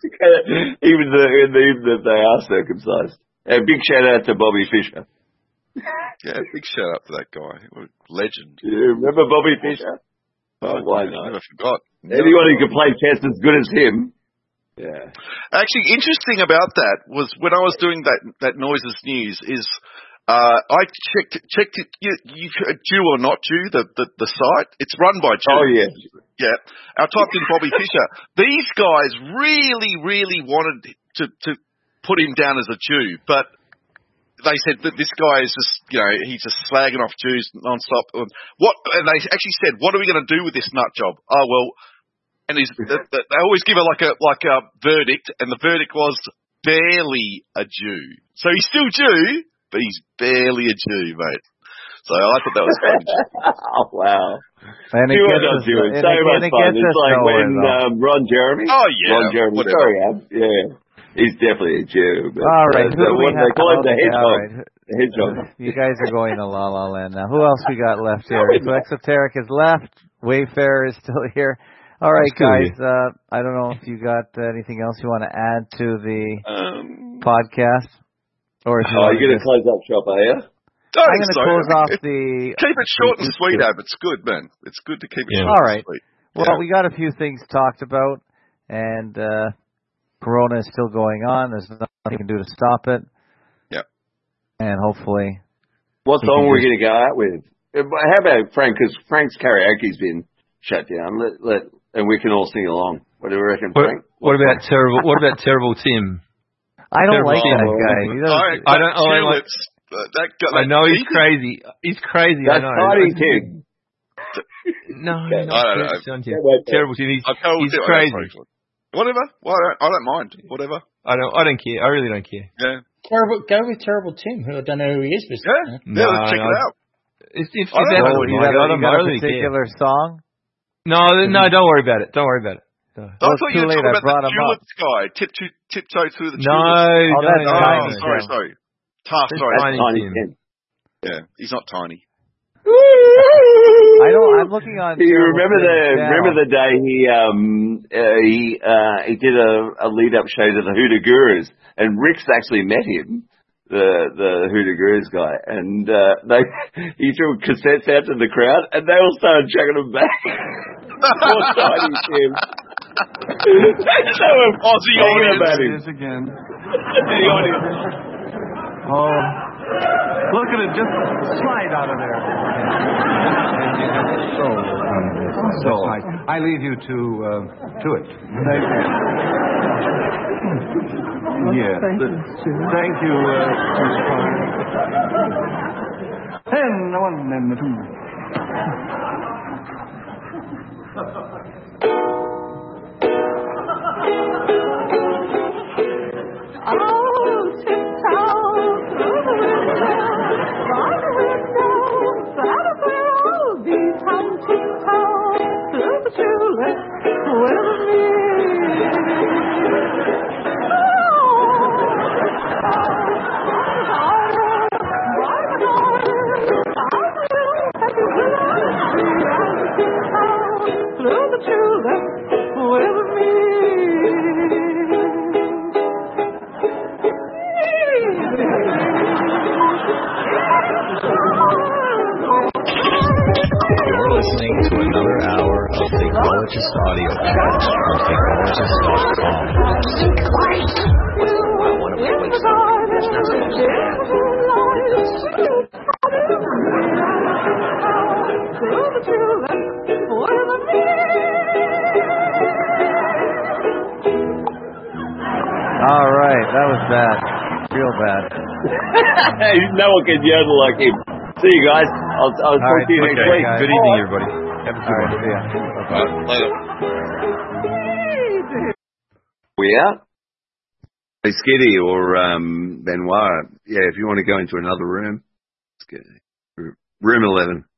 even if they are circumcised. A big shout out to Bobby Fischer. Yeah, big shout out to that guy. What a legend. You remember Bobby Fischer? Oh, why not? I forgot. Anyone who can play chess as good as him. Yeah. Actually, interesting about that was when I was doing that Noises News is I checked it, you Jew or not Jew, the site. It's run by Jews. Oh, yeah. Yeah. I typed in Bobby Fischer. These guys really, really wanted to put him down as a Jew, but they said that this guy is just, he's just slagging off Jews nonstop. And they actually said, what are we going to do with this nut job? Oh, well, and they always give it like a verdict, and the verdict was barely a Jew. So he's still Jew, but he's barely a Jew, mate. So I thought that was fun. Oh, wow. And it gets so much fun. It's like when Ron Jeremy. Oh, yeah. Ron Jeremy. Sorry, yeah. He's definitely a Jew. But, all right. They call him the hedgehog. The hedgehog. You guys are going to La La Land now. Who else we got left here? So Exoteric is left. Wayfarer is still here. All right, guys. I don't know if you got anything else you want to add to the podcast. Or if you're going to close up shop, are you? I'm going to close off the... Keep it short and sweet, Ab. It's good, man. It's good to keep it short and sweet. Well, we got a few things talked about, and Corona is still going on. There's nothing you can do to stop it. Yeah. And hopefully... What song are we going to go out with? How about Frank? Because Frank's karaoke's been shut down. And we can all sing along. What do you reckon, Frank? What about Terrible Tim? I don't like that guy. I don't like... I know he's crazy. He's crazy. That's I know. Fighting Tim. No, I don't know. Terrible Tim. He's crazy. Whatever. Well, I don't mind. Whatever. I don't care. I really don't care. Yeah. Go with Terrible Tim, who I don't know who he is. But let's check it out. If you got a particular song? No, don't worry about it. Don't worry about it. I thought you were talking about the tulips guy. Tiptoe through the tulips. No. Sorry. Sorry. Tiny Tim. Yeah, he's not tiny. I know. I'm looking on. You remember the day he did a lead up show to the Hoodoo Gurus, and Rick's actually met him, the Hoodoo Gurus guy, and he threw cassettes out to the crowd, and they all started chucking them back. Poor tiny Tim. They were Aussie audience again. The audience. Oh, look at it, just slide out of there. So I leave you to it. Thank you. Yeah. Thank you, Mr. Carter. And the one and the two. Audio chat from All right, that was bad. Real bad. No one can yodel like him. See you guys. I'll talk to you next week. Good evening, everybody. Have a good one. See ya. Later. We out? Hey, Skiddy or Benoit. Yeah, if you want to go into another room, room 11.